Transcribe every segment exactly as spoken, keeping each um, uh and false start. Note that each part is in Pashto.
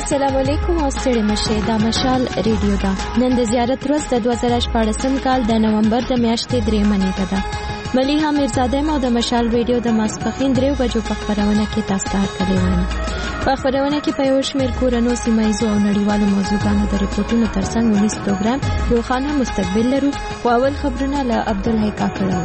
السلام علیکم او ستړي مشه دا مشال ریډیو دا نن د زیارت ورځ د دوه زره شپږم کال د نومبر د میاشتې درېمه نیټه ده. ملیحه میرزاده مو د مشال ریډیو د ماسپخین دریو بجو په خبرونه کې تاسو ته هرکلی وایم. په خبرونه کې په یو شمېر کورنو سیمایزو او نړیوالو موضوعاتو د ریپورتونو ترڅنګ ونیس پروګرام روښانه مستقبل لرو. خو اول خبرونه له عبدالحی کاکړ.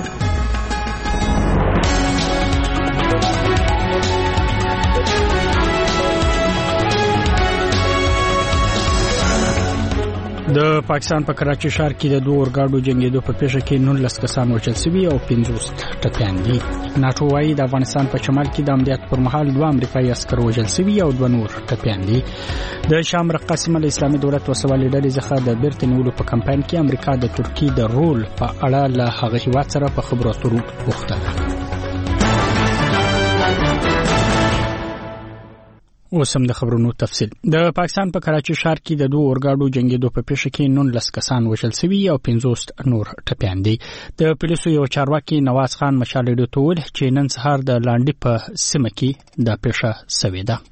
د پاکستان په کراچي ښار کې د دوه اورګاډو جنگیدو په پیښه کې نولس کسان وژل شوي او پنځوس ټپیان دي. ناټو وايي د افغانستان په شمال کې د عملیات پر مهال دوه امریکایي عسکر وژل شوي او دوه نور ټپیان دي. د شام رقه سیمه له اسلامي دولت وسوالې ډلې څخه د بیرته نیولو په کمپاین کې امریکا د ترکیې د رول په اړه له هغه هیواد سره په خبرو اترو وغوښتله. اوس هم د خبرونو تفصیل. د پاکستان په کراچي ښار کې د دوه اورګاډو جنگیدو په پیښه کې نولس کسان وژل شوي او پنځوس نور ټپیان دي. د پولیسو یو چارواکي نواز خان مشال ریډیو ته وویل چې نن سهار د لانډي په سیمه کې د پیښه شوې ده.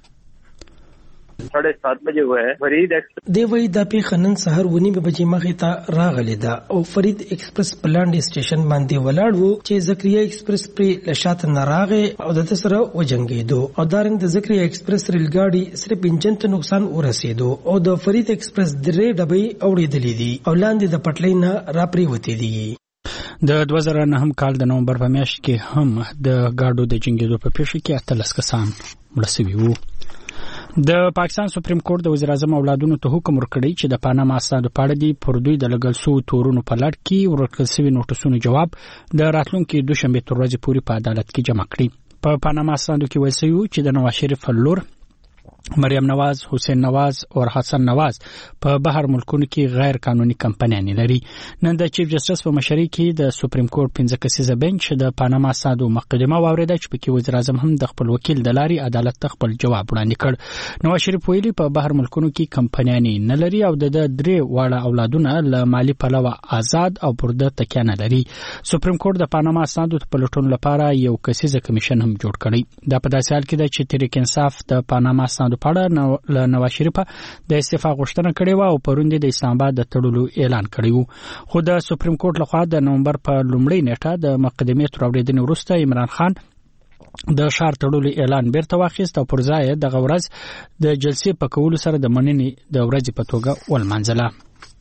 साढ़े सात बजे हुआ है. फरीद دی وی د پیښه نن سهار ونی بجې مخې ته راغلی ده او فرید ایکسپریس پلاند سټیشن باندې ولاړ وو چې زکریا ایکسپریس پر لشات نراغه او د تسره وجنګیدو او دارنګ د زکریا ایکسپریس ریل ګاډي صرف انجن ته نقصان ورسېدو او د فرید ایکسپریس درې ډبې اوړېدلې دي او لاندې د پټلۍ نه راپری وتی دي. د دوه زره نهم کال د نومبر په میاشت کې هم د ګاډو د جنگیدو په پیښه کې اتلس کسان مړه شوي وو. د پاکستان سپریم کورټ د وزیر اعظم اولادونو ته حکم ورکړی چې د پاناما اسنادو په اړه دی پر دوی د لګل سو تورونو په لړ کې ورکړل شوی نوټسونو جواب د راتلونکي دوشنبه تر ورځې پورې په عدالت کې جمع کړي. په پاناما اسنادو کې ویل شوی چې د نواز شریف لور مریم نواز، حسین نواز او حسن نواز په بهر ملکونو کې غیر قانوني کمپنیان لري. نن د چیف جسټس په مشرۍ کې د سپریم کورټ پنځه کسیزه بنچ د پاناما اسنادو مقدمه واوریده چې پکې وزیر اعظم هم د خپل وکیل د لاري عدالت ته خپل جواب وړاندې کړ. نواز شریف ویلي په بهر ملکونو کې کمپنیان نه لري او د درې واړه اولادونه له مالی پلوه آزاد او پرده تکیه نه لري. سپریم کورټ د پاناما اسنادو په لټون لپاره یو کسیزه کمیشن هم جوړ کړی. دا په داسې حال کې ده چې تحریک انصاف د پاناما اسنادو په اړه له نواز شریف د استعفا غوښتنه کړې و او پرون د اسلام آباد د تړلو اعلان کړی و. خو د سپریم کورټ لخوا د نومبر په لومړۍ نیټه د مقدمې تر اورېدنې وروسته عمران خان د ښار تړلو اعلان بیرته واخیست او پر ځای د غورز د جلسې په کولو سره د مننې د ورځې په توګه ولمانځله.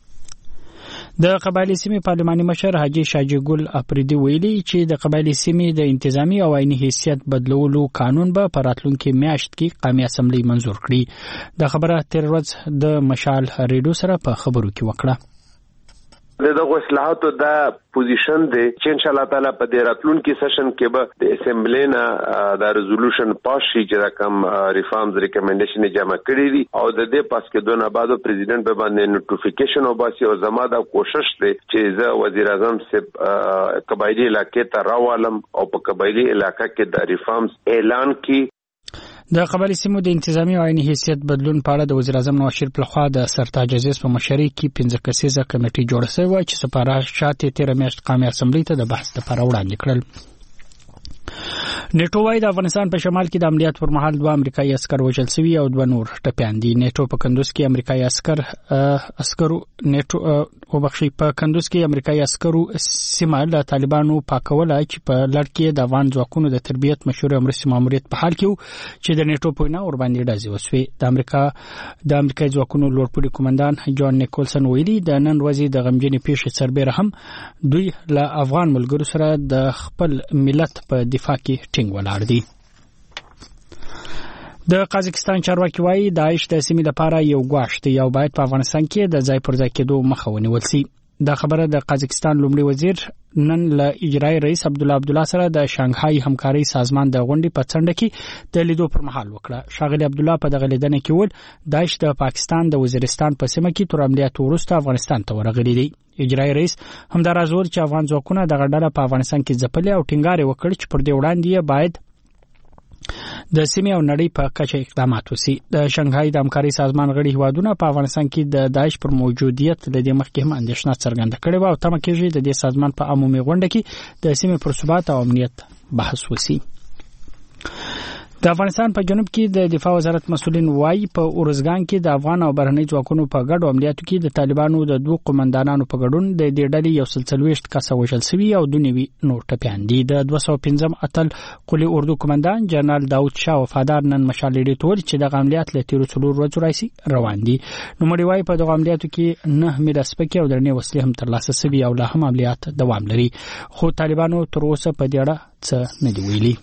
د قبایلی سیمې پارلماني مشر حاجی شاجي ګل افریدي ویلي چې د قبایلی سیمې د انتظامی او عیني حیثیت بدلولو قانون به په راتلونکي میاشت کې قومي اسمبلی منزور کړي. د خبره تیر ورځ د مشال ریډیو سره په خبرو کې وکړه. دغه اصلاحاتو دا پوزیشن دی چې ان شاء الله تعالی په دې راتلونکي سیشن کې به د اسمبلی نه د ریزولوشن پاس شي چې کوم ریفارمز ریکمنډیشن جمع کړي دي او د دې پاس کې دونه بعد پریزیدنت به باندې نوټیفیکیشن او باسي او زما دا کوشش دی چې زه وزیر اعظم سے قبایلی علاقې ته راوالم او په قبایلی علاقې کې د ریفارمز اعلان کړي. د قبایلی سیمو د انتظامی او عیني حیثیت بدلون په اړه د وزیر اعظم نواز شریف لخوا د سرتاج عزیز په مشرۍ کې پنځه کسیزه کمیټه جوړه شوې و چې سپارښت یې تیر میاشت قومي اسمبلی ته د بحث لپاره وړاندې کړل. نیټو وايي د افغانستان په شمال کې د عملیات پر مهال دوه امریکایي عسکر وژل شوي او دوه نور ټپیان دي. نیټو په کندوز کې امریکایي عسکر عسکرو نیټو وبخښي په کندوز کې امریکایي عسکرو سیمه له طالبانو پاکوله چې په لړ کې د افغان ځواکونو د تربیت مشورې او مرستې ماموریت په حال کې چې د نیټو په وینا ور باندې ډزې وسوې. د امریکا د امریکایي ځواکونو لوړپوړي قومندان جان نیکولسن ویلي د نن ورځې د غمجنې پیښې سربېره هم دوی له افغان ملګرو سره د خپل ملت په دفاع کې ټینګ ولاړ دي. د قازقستان چارواکي وايي داعش د سیمې لپاره یو ګواښ دی او باید په افغانستان کې د ځای پر ځای کېدو مخه ونیول شي. دا خبره د قازقستان لومړي وزیر نن له اجرایي رئیس عبدالله عبدالله سره د شانګهای همکاري سازمان د غونډې په څنډه کې د لیدو پر مهال وکړه. ښاغلي عبدالله په دغه لیدنه کې وویل داعش د پاکستان د وزیرستان په سیمه کې تر عملیاتو وروسته افغانستان ته ورغلي دي. اجرایي رئیس همداراز وویل چې افغان ځواکونه دغه ډله په افغانستان کې ځپلې او ټینګار یې وکړ چې پر دې وړاندې باید د سیمې او نړۍ په کچه اقدامات وشي. د شانګهای د همکاري سازمان غړي هیوادونه په افغانستان کې د داعش پر موجودیت د دې مخکې هم اندېښنه څرګنده کړې وه او تمه کېږي د دې سازمان په عمومي غونډه کې د سیمې پر ثبات او امنیت بحث وشي. د افغانستان په جنوب کې د دفاع وزارت مسؤلین وايي په اورزګان کې د افغان او بهرنۍ ځواکونو په ګډو عملیاتو کې د طالبانو د دوه قومندانانو په ګډون د دې ډلې یو سلسلويشت کسه وژل شوی او دونیوي نور ټپيان دي. د دوه سوه پنځم اتل قلی اردو قومندان جنرال داود شاه وفادار نن مشال لیدي تول چې د عملیات له تیرو څلور ورځې راځي روان دي. نو مړي وايي په دغه عملیاتو کې نه مې رسپکه او درنې وسلې هم ترلاسه شوي او لا هم عملیات دوام لري، خو طالبانو تر اوسه په دې اړه څه نه دی ویلي.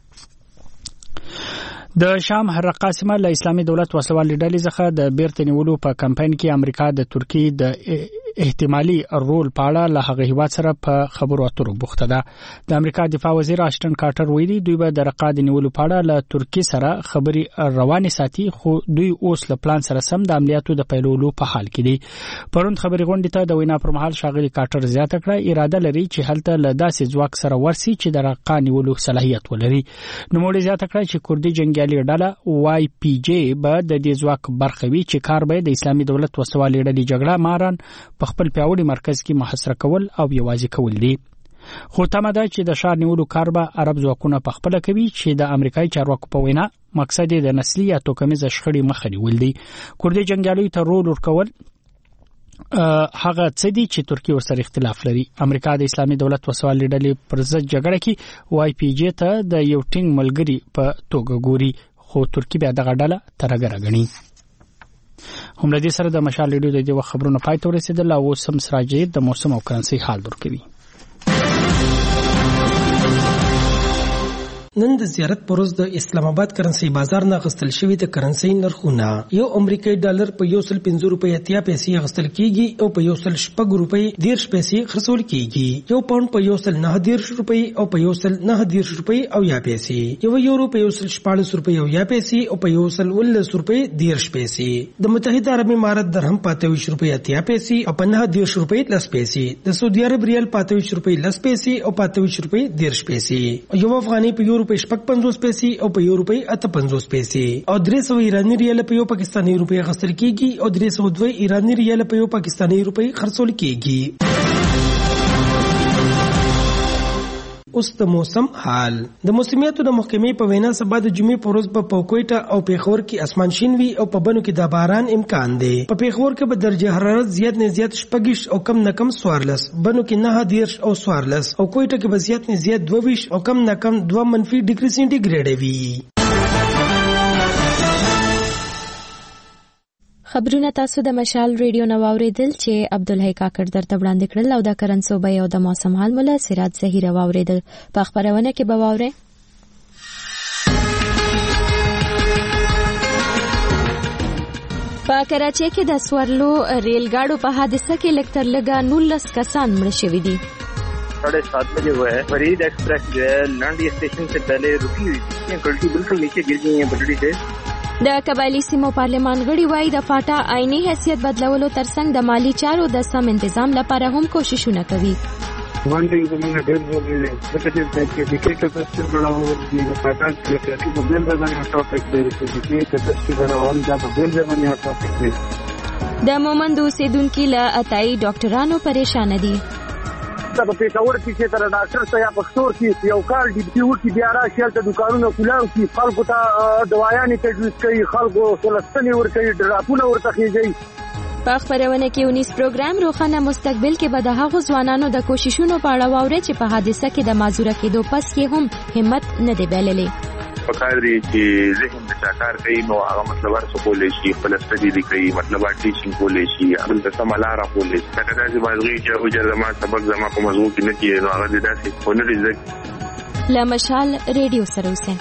د شام هر قاسمه له اسلامي دولت وسوال ډلې څخه د بیرته نیولو په کمپاین کې امریکا د ترکیې د احتمالي رول په اړه له هغه هیواد سره په خبرو اترو بوخته ده. د امریکا دفاع وزیر آشټن کارټر ویلي دوی به د رقاد نیولو په اړه له ترکیې سره خبري روانه ساتي، خو دوی اوس له پلان سره سم د عملیاتو د پیلولو په حال کې دي. پروند خبري غونډې ته د وینا پر مهال شاغلي کارټر زیاته کړه اراده لري چې هلته له داسې ځواک سره ورسي چې د رقاد نیولو صلاحیت ولري. نو موږ زیاته کړه چې کوردي جنگیالي ډله وای پی جی به د دې ځواک برخه وي چې کار به د اسلامي دولت وسوال ډلې جګړه ماران په خپل پیاوړي مرکز کې محاصره کول او یوازې کول دي. خو تمه ده چې د شار نیولو کار به عرب ځواکونه په خپل کوي چې د امریکایي چارواکو په وینا مقصد یې د نسلي یا توکمیز شخړې مخه نیول دي. کوردي جنگیالیو ته رول ورکول هغه څه دي چې ترکیه ورسره اختلاف لري. امریکا د اسلامي دولت وسوال ډلې پر ضد جګړه کې وای پی جی ته د یو ټینګ ملګری په توګه ګوري، خو ترکیه بیا دغه ډله ترګره غني. هم له دې سره د مشال ریډیو د دې خبرونو پای ته ورسېدل او سم سراجي د موسم او کرنسي حال درکوي. نن د زیارت پروز د اسلام آباد کرنسي بازار نه غستل شوی د کرنسي نرخونه یو امریکایي ډالر په یو سل پنځه روپۍ اتیا پیسې غستل کیږي او په یو سل شپږ روپۍ دیرش پیسې خرڅول کیږي. یو پاوند په یو سل نه دیرش روپۍ او په یو سل نه دیرش روپۍ او یا پیسې، یو یورو په یو سل شپاړس روپۍ او یا پیسې او په یو سل ولس روپۍ دیرش پیسې. د متحده عرب امارات درهم پاتویش روپۍ اتیا پیسې او په نه دیرش روپۍ لس پیسې. د سعودي عرب ریال پاتویش روپۍ لس پیسې او پاتویش روپۍ دیرش پیسې. یو افغاني په یو روپۍ شپږ پنځوس پیسې او په یو روپۍ اته پنځوس پیسې. او درې سوه ایراني ریال په یو پاکستاني روپۍ غستل کیږي او درې سوه دوه ایراني ریال په یو پاکستاني روپۍ خرڅول کیږي. اوس د موسم حال. د موسمیاتو د محکمې په وینا سبا د جمعې په ورځ په کویټه او پیښور کې اسمان شین وي او په بنو کې د باران امکان دی. په پیښور کې به درجه حرارت زیات نه زیات شپږ او کم نه کم څوارلس، بنو کې نه دیرش او څوارلس، او کویټه کې به زیات نه زیات دوه او کم نه کم دوه منفي ډیګري سینټیګریډ وي. خبرونه تاسو د مشال ریډیو نو اوریدل چې عبدالحی کاکړ درته وړاندې کړل او د کرنسو به او د موسم حال مولا سراج زهیر اوریدل. په خبرونه کې به واوري په کراچۍ کې د سوارلو ریل ګاډو په حادثه کې لکتر لګا نولس کسان مړ شوي دي. साढ़े सात बजे हुआ है फरीद एक्सप्रेस जो है लांडी स्टेशन से पहले रुकी हुई थी, गलती बिल्कुल नीचे गिर गई है पटड़ी से. د قبایلی سیمو پارلمان غړي وایي د فاټا آئینی حیثیت بدلولو ترڅنګ د مالی چارو د سم تنظیم لپاره هم کوششونه کوي. باندې زموږ ډېر ورغلي ځکه چې د کې کتل غواړو د فاټا کې چې په بل ځای باندې ټاپک دی چې کې کتل چې غواړو دا په بل ځای باندې ټاپک دی. د مومند اوسیدونکو له اتای ډاکټرانو پریشان دي. په پیښور کې چې تر ډاکټر ته یا پښتور کې یو کال ډي پی او کې بیا راشي ته دکانونو کولای شي خلکو ته دوايانې تجویز کوي، خلکو سلستنې ورکوي، ډراپونه ورته کیږي. په خبرونه کې ونیس پروګرام روخانه مستقبل کې به د هغو ځوانانو د کوششونو په اړه واوري چې په حادثه کې د معذوره کېدو پس یې هم همت نه دی بایللې. پکاري چې ذهن د چاکار کوي نو هغه مطلب ورڅ کولای شي خپل استدي کوي، مطلب ټیچینګ کولای شي، خپل د سملاره کولای شي. دا د مازغي چې او جرما سبق زما په موضوع کې نه کیږي نو هغه د داسې ونه لږ لا مشال ریډیو سره اوسه.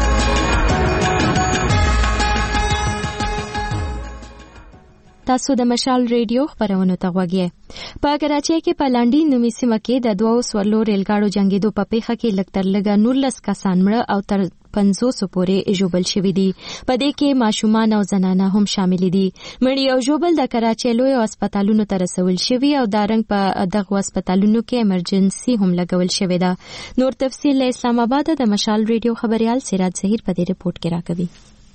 تاسو د مشال ریډیو خبرونه ته غوږی. په کراچۍ کې په لاندې نومي سیمه کې د دوو سوارلو ریل ګاډو جنگیدو په پیښه کې لکتر لګا نولس کسان مړه او تر پنځوس پورې ژوبل شوي دي. په دې کې ماشومان او زنانه هم شامل دي. مړي او ژوبل د کراچۍ لوی هسپتالونو ته رسول شوي او د رنګ په دغه هسپتالونو کې ایمرجنسي هم لګول شوې ده. نور تفصیل له اسلام آباد د مشال ریډیو خبريال سراج زهیر په دې رپورت کې راکوي.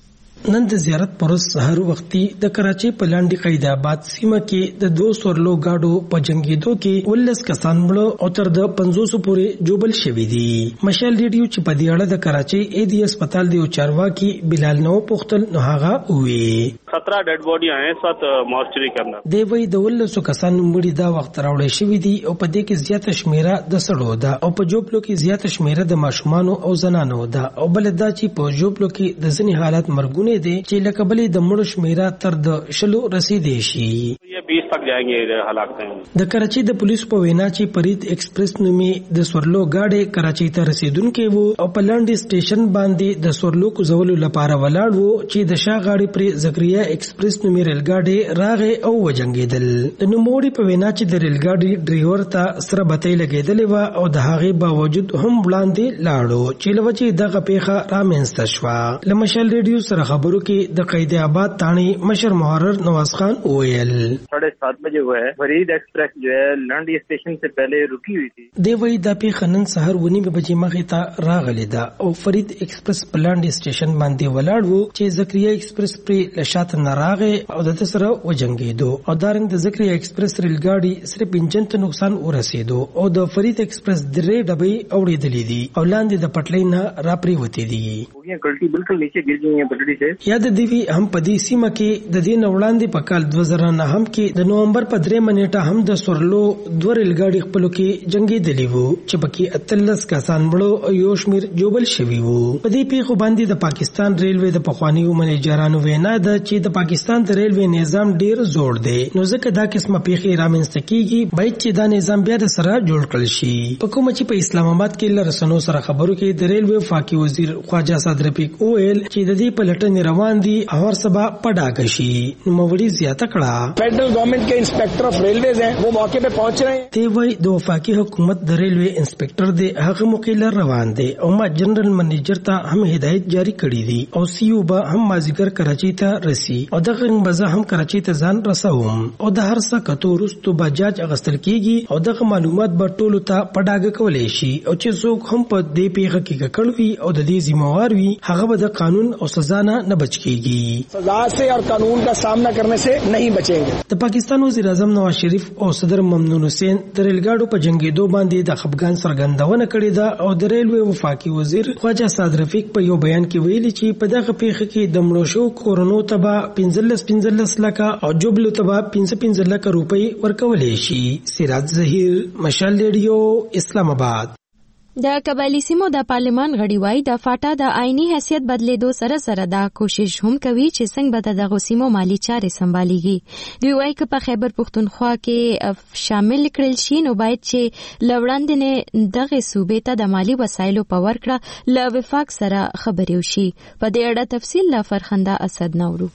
نن د زیارت پر سحر وختي د کراچي په لاندې قید آباد سیمه کې د دوه سورلو گاډو په جنگیدو کې ولس کسان مړ او تر د پنځوس پورې جوبل شوی دي. مشال ریډیو چې په دې اړه د کراچي اے ڈی هسپتال دی او چارواکي بلال نو پختل نو هغه وی सत्रह डेड बॉडियां हैं सात मॉर्चरी के अंदर. دی وی د ولس کسان مړي دا وخت راوړل شوی دي او په دې کې زیاته شمیره د سړو ده او په جوبلو کې زیاته شمیره د ماشومان او زنانو ده او بل دا چې په جوبلو کې د ځینې حالات مرګونه دي چې لکه بلې د مړو شمیره تر د شلو رسیدي شي. یہ بیس تک جائیں گے حالات ہیں. د کراچي د پولیسو په وینا چې فرید ایکسپریس نومي د سورلو گاډي کراچي ته رسیدونکې وو او په لاندې سټیشن باندې د سورلو کوزولو لپاره ولاړ وو چې د شا غاړي پر زکریا ایکسپریس نومي ریل گاډي راغې او وجنګیدل. د نوموړي په وینا چې د ریل گاډي ډرایور ته سره بتۍ لګیدلې و او د هغې باوجود هم وړاندې لاړو چې لوچې دغه پیښه رامنځته شوه. لمشال ریډیو سره خبرو کې د قید آباد تانی مشر محرر نواز خان ویل साढ़े सात बजे हुआ है. फरीद एक्सप्रेस जो है लांडी स्टेशन से पहले रुकी हुई थी. دی وی د پیښه نن سحر ونی بجې مخې ته راغلی ده او فرید ایکسپریس په لاندې سټیشن باندې ولاړ وو چې زکریا ایکسپریس پر لشات نه راغې او د سره وجنګیدو او دارنګ د زکریا ایکسپریس ریل ګاډي صرف انجن ته نقصان ورسېدو او د فرید ایکسپریس درې ډبې اوړېدلې دي او لاندې د پټلۍ نه راپری وتی دي. गलती बिल्कुल नीचे गिर गई है पटड़ी से. یاد دی وی هم په دې سیمه کې د دې نوړاندې په کال دوه زره نه هم کې د نومبر په درې منېټه هم د سورلو دوه ریل ګاډي خپل کې جنگي دلی وو چې پکې اتلس کسان مړو او یو شمیر جوبل شوی وو. په دې پیښو باندې د پاکستان ریلوے د پخوانیو منیجرانو وینا ده چې د پاکستان د ریلوے نظام ډیر زوړ دی نو ځکه دا قسمه پیښې رامنځته کیږي باید چې دا نظام بیا د سره جوړ کړل شي. په کوم چې په اسلام آباد کې لرسنو سره خبرو کې د ریلوے وفاقي وزیر خواجه صادر پیک اویل چې د دې په لټنې روان دي او سبا پډاګ شي. نو موري زیاته کړه فیڈرل گورنمنٹ کے انسپیکٹر آف ریلویز ہیں وہ موقع پہ پہنچ رہے ہیں. دی وی د وفاقي حکومت د ریلوے انسپیکټر دی هغه موقع روان دی او ما جنرال منیجر ته هم هدایت جاری کړی دي او سی او به هم مازیګر کراچي ته رسی او دغه بزه هم کراچي ته ځان رسوم او د هر څه کتو رستو بجاج اغستل کیږي او دغه معلومات به ټولو ته پډاګ کولې شي او چې څوک هم په دې پیښه کې ککړوي او د دې ذمہوار وي هغه به د قانون او سزا نه بچ کیږي. سزا سے اور قانون کا سامنا کرنے سے نہیں بچیں گے. د پاکستان وزیر اعظم نواز شریف او صدر ممنون حسین د ریل ګاډو په جنگیدو باندې د خپګان څرګندونه کړې ده او د ریلوے وفاقي وزیر خواجه صادر رفیق په یو بیان کې ویلي چې په دغه پیښه کې د مړو شو کورونو تبا پنځلس پنځلس لکه او جوبلو تبا پنځه پنځه لکه روپۍ ورکولې شي. سراج ظهیر مشال ریډیو اسلام آباد. د قبایلی سیمو د پارلمان غړي وای د فاټا د آئینی حیثیت بدلیدو سره سره دا کوشش هم کوي چې څنګه به د غوسیمو مالی چارې سمباليږي. دوی وای چې په خیبر پختونخوا کې شامل کړل شي نو باید چې لوړاندنه دغه صوبې ته د مالی وسایلو په ورکړه ل وفاق سره خبرې وشي. په دې اړه تفصیل لا فرخنده اسد نورو.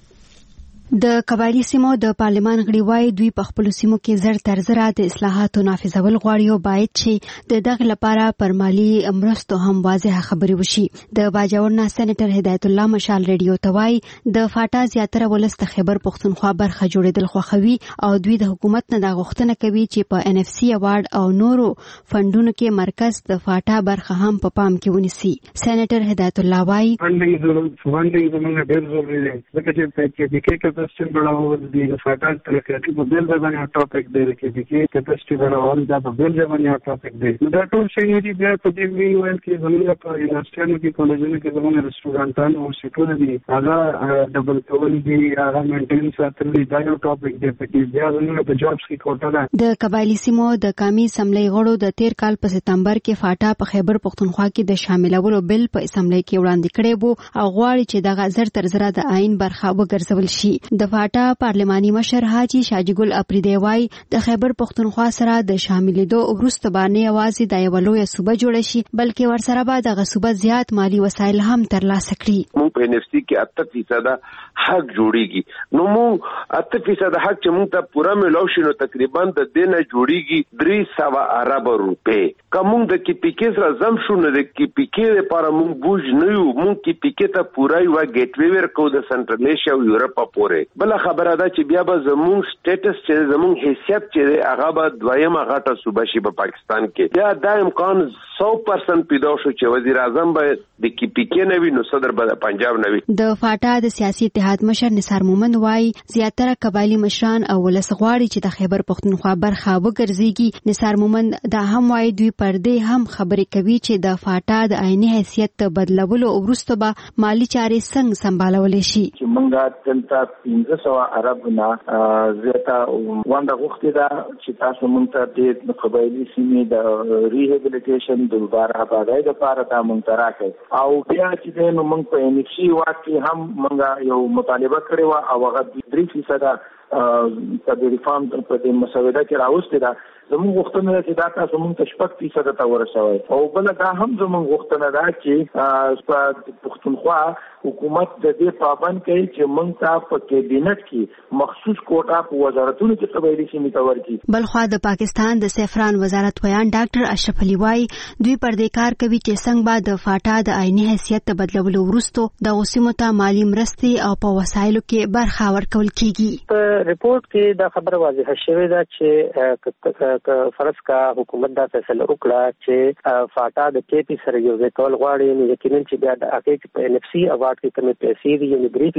د قبایلی سیمو د پارلمان غړي وای دوی په خپل سیمو کې زر تر زر د اصلاحاتو نافذول غواړي او باید چې د دغه لپاره پر مالی مرستو هم واضح خبرې وشي. د باجوړ نه سېنیټر هدایت الله مشال ریډیو توای د فاټا زیاتره ولست خیبر پختونخوا برخه جوړېدل خوخوي او دوی د حکومت نه د غوښتنه کوي چې په ان اف سی ایوارډ او نورو فندونو کې مرکز د فاټا برخه هم په پام کې ونیسي. سېنیټر هدایت الله وای فندینګ زموږ ډېر ضروري دی ځکه چې په کې कैपेसिटी बढ़ाओ दी फाटा तरक्की को बिल जबानी टॉपिक दे रखी थी कि कैपेसिटी बढ़ाओ जा तो बिल जबानी टॉपिक दे दैट ऑल से ये भी तो दी भी वेल की जमीन पर यूनिवर्सिटी के कॉलेज में के जमाने रेस्टोरेंट और सिटो दी आगा डबल कवर भी आगा मेंटेनेंस अतली दायो टॉपिक दे पे बया जमीन पे जॉब्स की कोटा ده. د قبایلی سیمو د قومي اسمبلی غړو د تیر کال په سپتمبر کې فاټا په خیبر پختونخوا کې د شاملولو بل په اسمبلی کې وړاندې کړی وو او غواړي چې دغه زر تر زر د آئین برخه وګرځول شي. د فاټا پارلماني مشر حاجی شاجګل اپریدی وای د خیبر پختونخوا سره د شاملېدو وروسته باندې یوازې د یو لوی صوبه جوړ شي بلکې ورسره به د صوبه زیات مالی وسایل هم ترلاسه کړي. مونږ په ان اف سی کې اته فیصد حق جوړیږي نو مونږ اته فیصد حق چې مونږ ته پورا ملو شي نو تقریبا د دینه جوړیږي درې سوه ارب روپے. کوم د کی پیکې سره زم شو نه د کی پیکې لپاره مونږ بوج نه یو مونږ کی پیکې ته پورا یو ګیټ وی ورکو د سنټرل ایشیا او یورپ پورې پورې. بل خبره ده چې بیا به زموږ سټیټس چې زموږ حیثیت چې هغه به دویمه غټه صوبه شي په پاکستان کې. بیا دا امکان سو پرسنټ پیدا شو چې وزیر اعظم به د کی پی کې نه وي نو صدر به پنجاب نه وي. د فاټا د سیاسي اتحاد مشر نثار مومند وايي زیاتره قبایلی مشران او ولسغواړي چې د خیبر پښتونخوا برخه وګرځيږي. نثار مومند دا هم وايي دوی پر دې هم خبرې کوي چې د فاټا د عیني حیثیت بدلولو وروسته به مالی چارې څنګه سمبالول شي. چې موږ دلته پنځه سوه عرب نه زیاته ونده غوښتې ده چې تاسو موږ ته د قبایلي سیمې د ریهابلیټیشن د دوباره آبادۍ لپاره دا موږ ته راکړئ او بیا چې دی نو موږ په ان اف سي واک کې هم موږ یو مطالبه کړې وه او هغه درې فیصده په د ریفارم په د مسوده کې راوستې ده. زموږ غوښتنه ده چې دا تاسو موږ ته شپږ فیصده ته ورسوئ او بله دا هم زموږ غوښتنه ده چې په پښتونخوا حکومت د دې پابند کوي چې موږ ته په کابینټ کې مخصوص کوټه په وزارتونو کې قبایلي سیمې ته ورکړي. بلخوا د پاکستان د سیفران وزارت ویان ډاکټر اشرف علي وايي دوی پر دې کار کوي چې څنګه به د فاټا د عیني حیثیت بدلولو وروسته د غوسیمو ته مالی مرستې او په وسایلو کې برخه ورکول کیږي. په ریپورت کې دا خبره واضحه شوې ده چې فرض کا حکومت دا فیصله وکړه چې فاټا د کې پی سره یو ځای کول غواړي نو یقینا چې بیا د هغه په ان اف سی اوارد کې کومې پیسې دي یعنی درې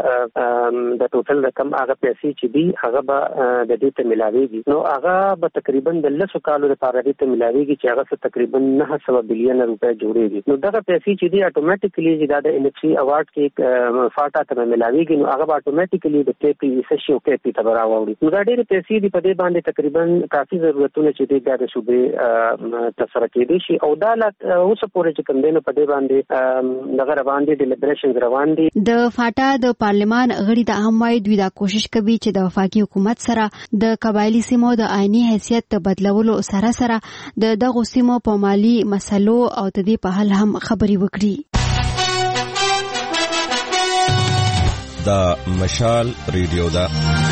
فیصد د ټوټل رقم هغه پیسې چې دي هغه به د دې ته ملاويږي نو هغه به تقریبا د لسو کالو لپاره دې ته ملاويږي چې هغه څه تقریبا نه سوه بلین روپۍ جوړيږي. نو دغه پیسې چې دي اتوماتیکلی چې د ان اف سی اوارد کې فاټا ته ملاويږي نو هغه به اتوماتیکلی د کې پی سشیو کې پی ته راوړي. نو دا ډېر پیسې دي په دې باندې تقریبا کافي ضرورتونه چې د ګډ صوبې تسره کېدي شي او دا اوس پورې چې کوم دینه په دې باندې دغه روان دي ډیلیبریشن روان دي. د فاټا د پارلمان غړي د اهموي دوی دا کوشش کوي چې د وفاقي حکومت سره د قبایلی سیمو د عیني حیثیت بدلولو سره سره د دغه سیمو په مالی مسلو او د دې په حل هم خبري وکړي. دا مشال ریډیو دا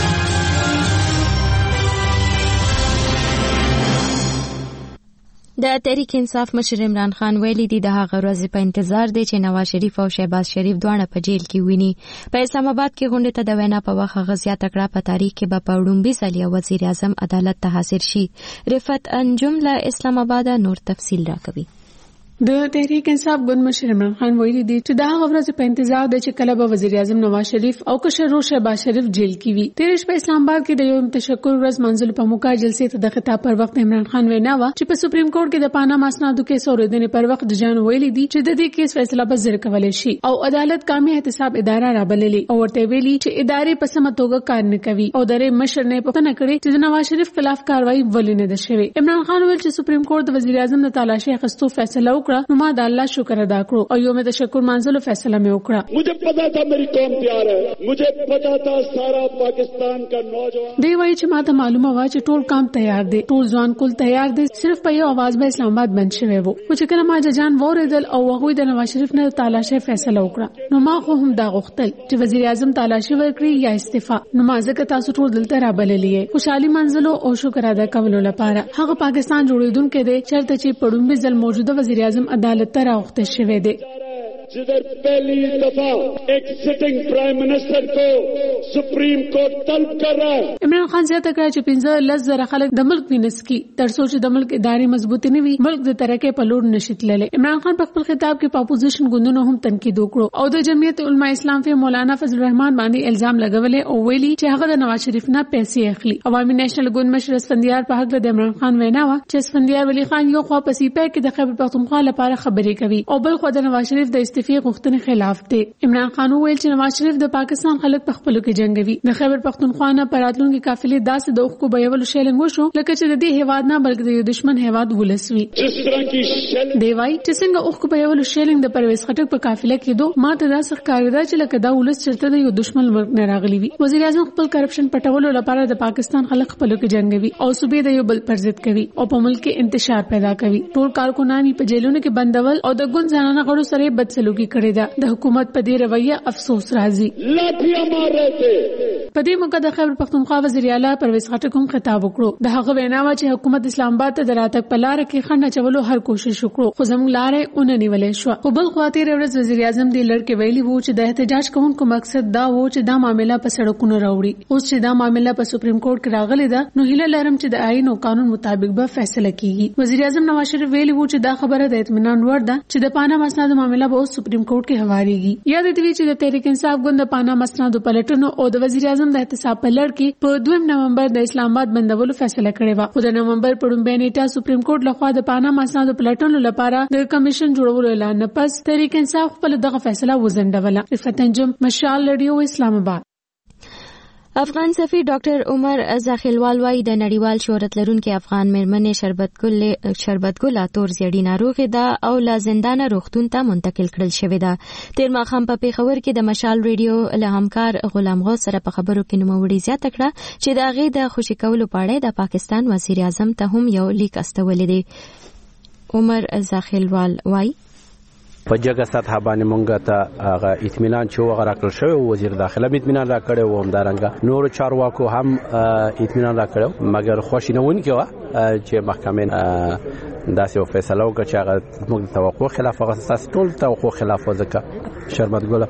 د تحریک انصاف مشر عمران خان ویلي دي د هغه ورځې په انتظار دی چې نواز شریف او شهباز شریف دواړه په جیل کې ویني. په اسلام آباد کې غونډې ته د وینا په وخت هغه زیاته کړه په تاریخ کې به په وړومبي ځل یو وزیر اعظم عدالت ته حاضر شي. رفعت انجم له اسلام آباد نور تفصیل راکوي. د تحریک انصاف ګوند مشر عمران خان ویلي دی چې دا هغه ورځ په انتظار دی چې کله به وزیر اعظم نواز شریف او کشر شهباز شریف جیل کې وي. تیرش په اسلام آباد کې د یو تشکر ورځ منځل په موقع جلسې ته د خطاب پر وخت عمران خان وینا و چې په سپریم کورټ کې د پاناما اسنادو کیس اوریدنې پر وخت جان ویلي دی چې د دې کیس فیصله به زر کولای شي او عدالت قومي احتساب اداره رابللې او ورته ویلي چې ادارې په سمه توګه کار نه کوي او درې مشر نه پوښتنه کړې چې د نواز شریف خلاف کاروایی ولې نه ده شوې. عمران خان ویل چې سپریم کورټ د وزیر اعظم د تلاشي اخیستو فیصله وکړه نو ما د الله شکر ادا کړو او یو مې د شکر منځلو فیصله مې وکړه. مجھے پتا تھا میری قوم تیار ہے مجھے پتا تھا سارا پاکستان کا نوجوان دی وایي چې ماته معلومه و چې ټول کام تیار دی ټول ځوان کول تیار دی صرف په یو आवाज به اسلام آباد بند شوی وو چې کله ما جان وریدل او هغه د نواز شریف نه تلاشي فیصله وکړه نو ما خو هم دا غوښتل چې وزیر اعظم تلاشي ورکړي یا استعفا. نو ما ځکه تاسو ټول دلته رابللې خوشحالي منځلو او شکر ادا کولو لپاره. هغه پاکستان جوړیدونکو دی چرته چې پړومبي ځل موجوده وزیر اعظم عدالت ته راوخته شوی دی. जिधर पहली दफा एक सिटिंग प्राइम मिनिस्टर को सुप्रीम कोर्ट तलब कर रहा है. عمران خان زیاته کړه چې پنځه لس زره خلک د ملک وینس کی تر څو چې د ملک ادارې مضبوطی نه وي ملک د ترقې په لور نشي تللی. عمران خان په خپل خطاب کې په اپوزیشن ګوندونو هم تنقید وکړو او د جمعیت علماء اسلام په مولانا فضل الرحمن باندې الزام لګولې او ویلي چې هغه د نواز شریف نه پیسې اخلي. عوامي نېشنل ګوند مشر اسفندیار په حق د عمران خان وینا و چې اسفندیار ولی خان یو خوا په سیپا کې د خیبر پختونخوا لپاره خبرې کوي او بل خو د نواز شریف د استعفا غوښتنې خلاف دی. عمران خان ویل چې نواز شریف د پاکستان خلک په خپلو کې جنگوي. د خیبر پختونخوا نه پراتلونکي قافلې داسې د اوخ کو بیول شیلنګ وشو لکه چې د دې هواد نه بلکې د دشمن هواد ولسوي. دی وای چې څنګه اوخ کو بیول شیلنګ د پرویز خټک په قافله کې دوه ماته داسې ښکارېده چې لکه دا ولس چرته د یو دشمن ملک نه راغلی وي. وزیر اعظم خپل کرپشن پټولو لپاره د پاکستان خلک خپلو کې جنگوي او صوبې د یو بل پر ضد کوي او په ملک کې انتشار پیدا کوي. ټول کارکونان په جیلونو کې بندول او د ګوند ځانانه غړو سره بدسلوکي کړې ده. د حکومت په دې رویه افسوس راځي. لاٹھیاں مار رہے تھے په دې موقع د خیبر پختونخوا وزیر اعلی پرویز خټک هم خطاب وکړو. د هغه وینا و چې حکومت اسلام آباد ته د راتګ په لار کې خنډ چولو هر کوشش وکړو خو زموږ لارې اونې نیولې شو. په بل خوا تیر ورځ وزیر اعظم د لړ کې ویلي وو چې د احتجاج کوونکو مقصد دا و چې دا معاملې په سړکونو راوړي. اوس چې دا معاملې په سپریم کورټ کې راغلي ده نو هیله لرم چې د آئین او قانون مطابق به فیصله کیږي. وزیر اعظم نواز شریف ویلي وو چې دا خبره د اطمینان وړ ده چې د پاناما اسنادو معاملې به اوس سپریم کورټ کې هواريږي. یاد دې وی چې د تحریک انصاف ګوند د پاناما اسنادو پلټنو او د وزیر اعظم د احتساب په لړ کې په دویم نومبر د اسلام آباد بندولو فیصله کړې و. خو د نومبر په لومړۍ نیټه سپریم کورټ لخوا د پاناما اسنادو پلټنو لپاره د کمیشن جوړولو اعلان نه پس تحریک انصاف خپل دغه فیصله وزندوله. رفعت انجم، مشال رادیو، اسلام آباد. افغان سفیر ډاکټر عمر زاخیلوال وايي د نړیوال شهرت لرونکي افغان مېرمنې شربتګل شربتګل تور زیړی ناروغي ده او لا زندان روغتون ته منتقل کړل شوې ده. تیر ماښام په پیښور کې د مشال ریډیو له همکار غلام غوث سره په خبرو کې نوموړي زیاته کړه چې د هغې د خوشي کولو په اړه د پاکستان وزیر اعظم ته هم یو لیک استولی دی. عمر زاخیلوال وايي په جګه سطح باندې مونږ ته هغه اطمینان چې وغه راکړل شوی وزیر داخله اطمینان راکړی و همدارنګه نور چارواکو هم اطمینان راکړو مګر خوشی نه ونکي و چې محکمې داسې یو فیصله وکړه چې هغه موږ د توقع خلاف هغه اساس ټول توقع خلاف وځکه شربتګله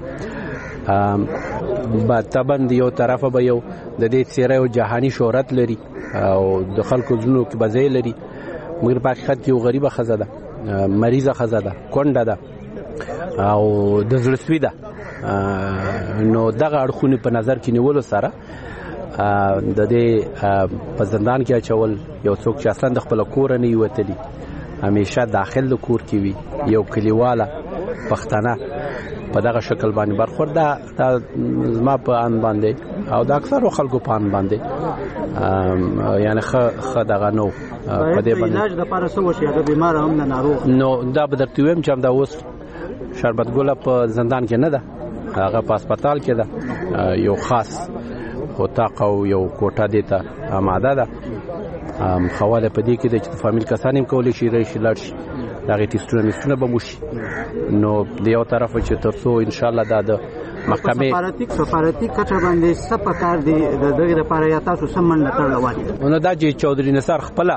با تبند یو طرفه به یو د دې څیره یو جهانی شهرت لري او د خلکو زړونو کې بځای لري مګر په حقیقت کې یو غریبه ښځه ده مریضه ښځه ده کونډه ده او د زړسوي ده. نو دغه اړخونه په نظر کې نیولو سره د دې په زندان کې اچول یو څوک چې اصلا د خپل کور نه وتلی همیشه داخل د کور کې وي یو کلیواله پښتنه په دغه شکل باندې برخورد ده زما په ان باندې او د اکثر خلکو په ان باندې یعنی خ دغه نو په دې باندې علاج د لپاره څه وشي د بیمار هم نه ناروغ نو دا به درته ویم چې دا اوس شربتګله په زندان کې نه ده هغه په هسپتال کې ده یو خاص اتاق او یو کوټه دی ته آماده ده. خواله په دې کې د چې فامیل کسان هم کولی شي راشي لاړ شي دغه ټیسټونه میسونه به موشي نو د یو طرف چې ترڅو ان شاء الله دا د محکمه سفارتیک سفارتیک کټه باندې سپکار دی د دغه لپاره یا تاسو سمون لټړل وایي نو دا چې چودري نثار خپل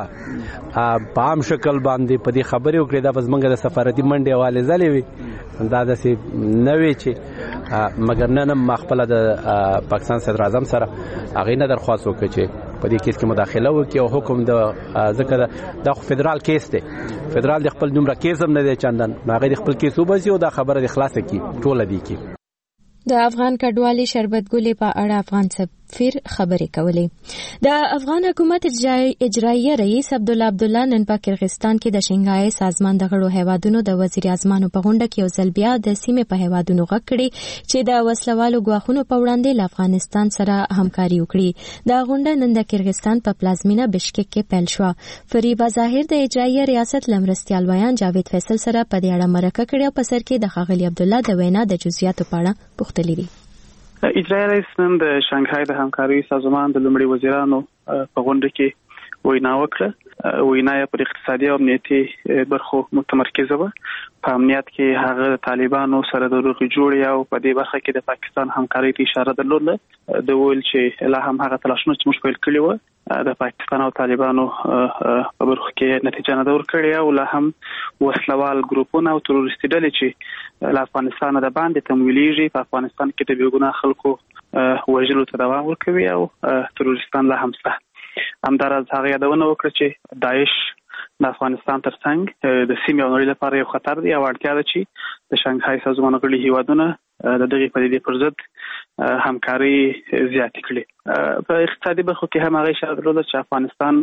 په عام شکل باندې په دې خبرې وکړې دا پس منګه د سفارتي منډه والے زلي وي دا د سي نوې چې مګر نن مخبل د پاکستان صدر اعظم سره هغه نه درخواست وکړي چې په دې کیس کې مداخله وکړي او حکم د ذکر د فدرال کیس دی فدرال د خپل دومره کیس هم نه دی چندن هغه د خپل کیس وبسي او دا خبره د خلاصه کی ټوله دی کی د افغان کډوالي شربتګلې په اړه افغان سفیر خبرې کولې. د افغان حکومت اجرایي رئیس عبدالله عبدالله نن په کرغستان کې د شنګهای سازمان د غړو هیوادونو د وزیر اعظمانو په غونډه کې یو ځل بیا د سیمې په هیوادونو غږ کړي چې د وسلوالو ګواښونو په وړاندې له افغانستان سره همکاري وکړي. دا غونډه نن د کرغستان په پلازمینه بشکک کې پیل شوه. فریبا ظاهر د اجرایي ریاست لمرستیال ویان جاوید فیصل سره په دې اړه مرکه کړې او په سر کې د ښاغلي عبدالله د وینا د جزئیاتو په اړه پوښتلي دي. اجرایي رئیس نن د شانګهای د همکاري سازمان د لومړي وزیرانو په غونډه کې وینا وکړه. وینا یې پر اقتصادي او امنیتي برخو متمرکزه وه. په امنیت کې هغه طالبانو سره د روغې جوړې او په دې برخه کې د پاکستان همکاري ته اشاره درلوده. د ویل چې لا هم هغه تلاشونه چې موږ پیل کړي وو د پاکستان او طالبانو په برخه کې نتیجه نه ده ورکړې او لا هم وسلوال ګروپونه او تروریستي ډلې چې له افغانستان د باندې تمویلېږي په افغانستان کې د بېګناه خلکو وژلو ته دوام ورکوي او تروریستان لا هم شته. همداراز هغه یادونه وکړه چې داعش د افغانستان ترڅنګ د سیمې او نړۍ لپاره یو خطر دی او اړتیا ده چې د شانګهای سازمان غړي هیوادونه د دغه پدیدې پر ضد همکاري زیاتې کړي. په اقتصادي برخو کې هم هغه اشاره درلوده چې افغانستان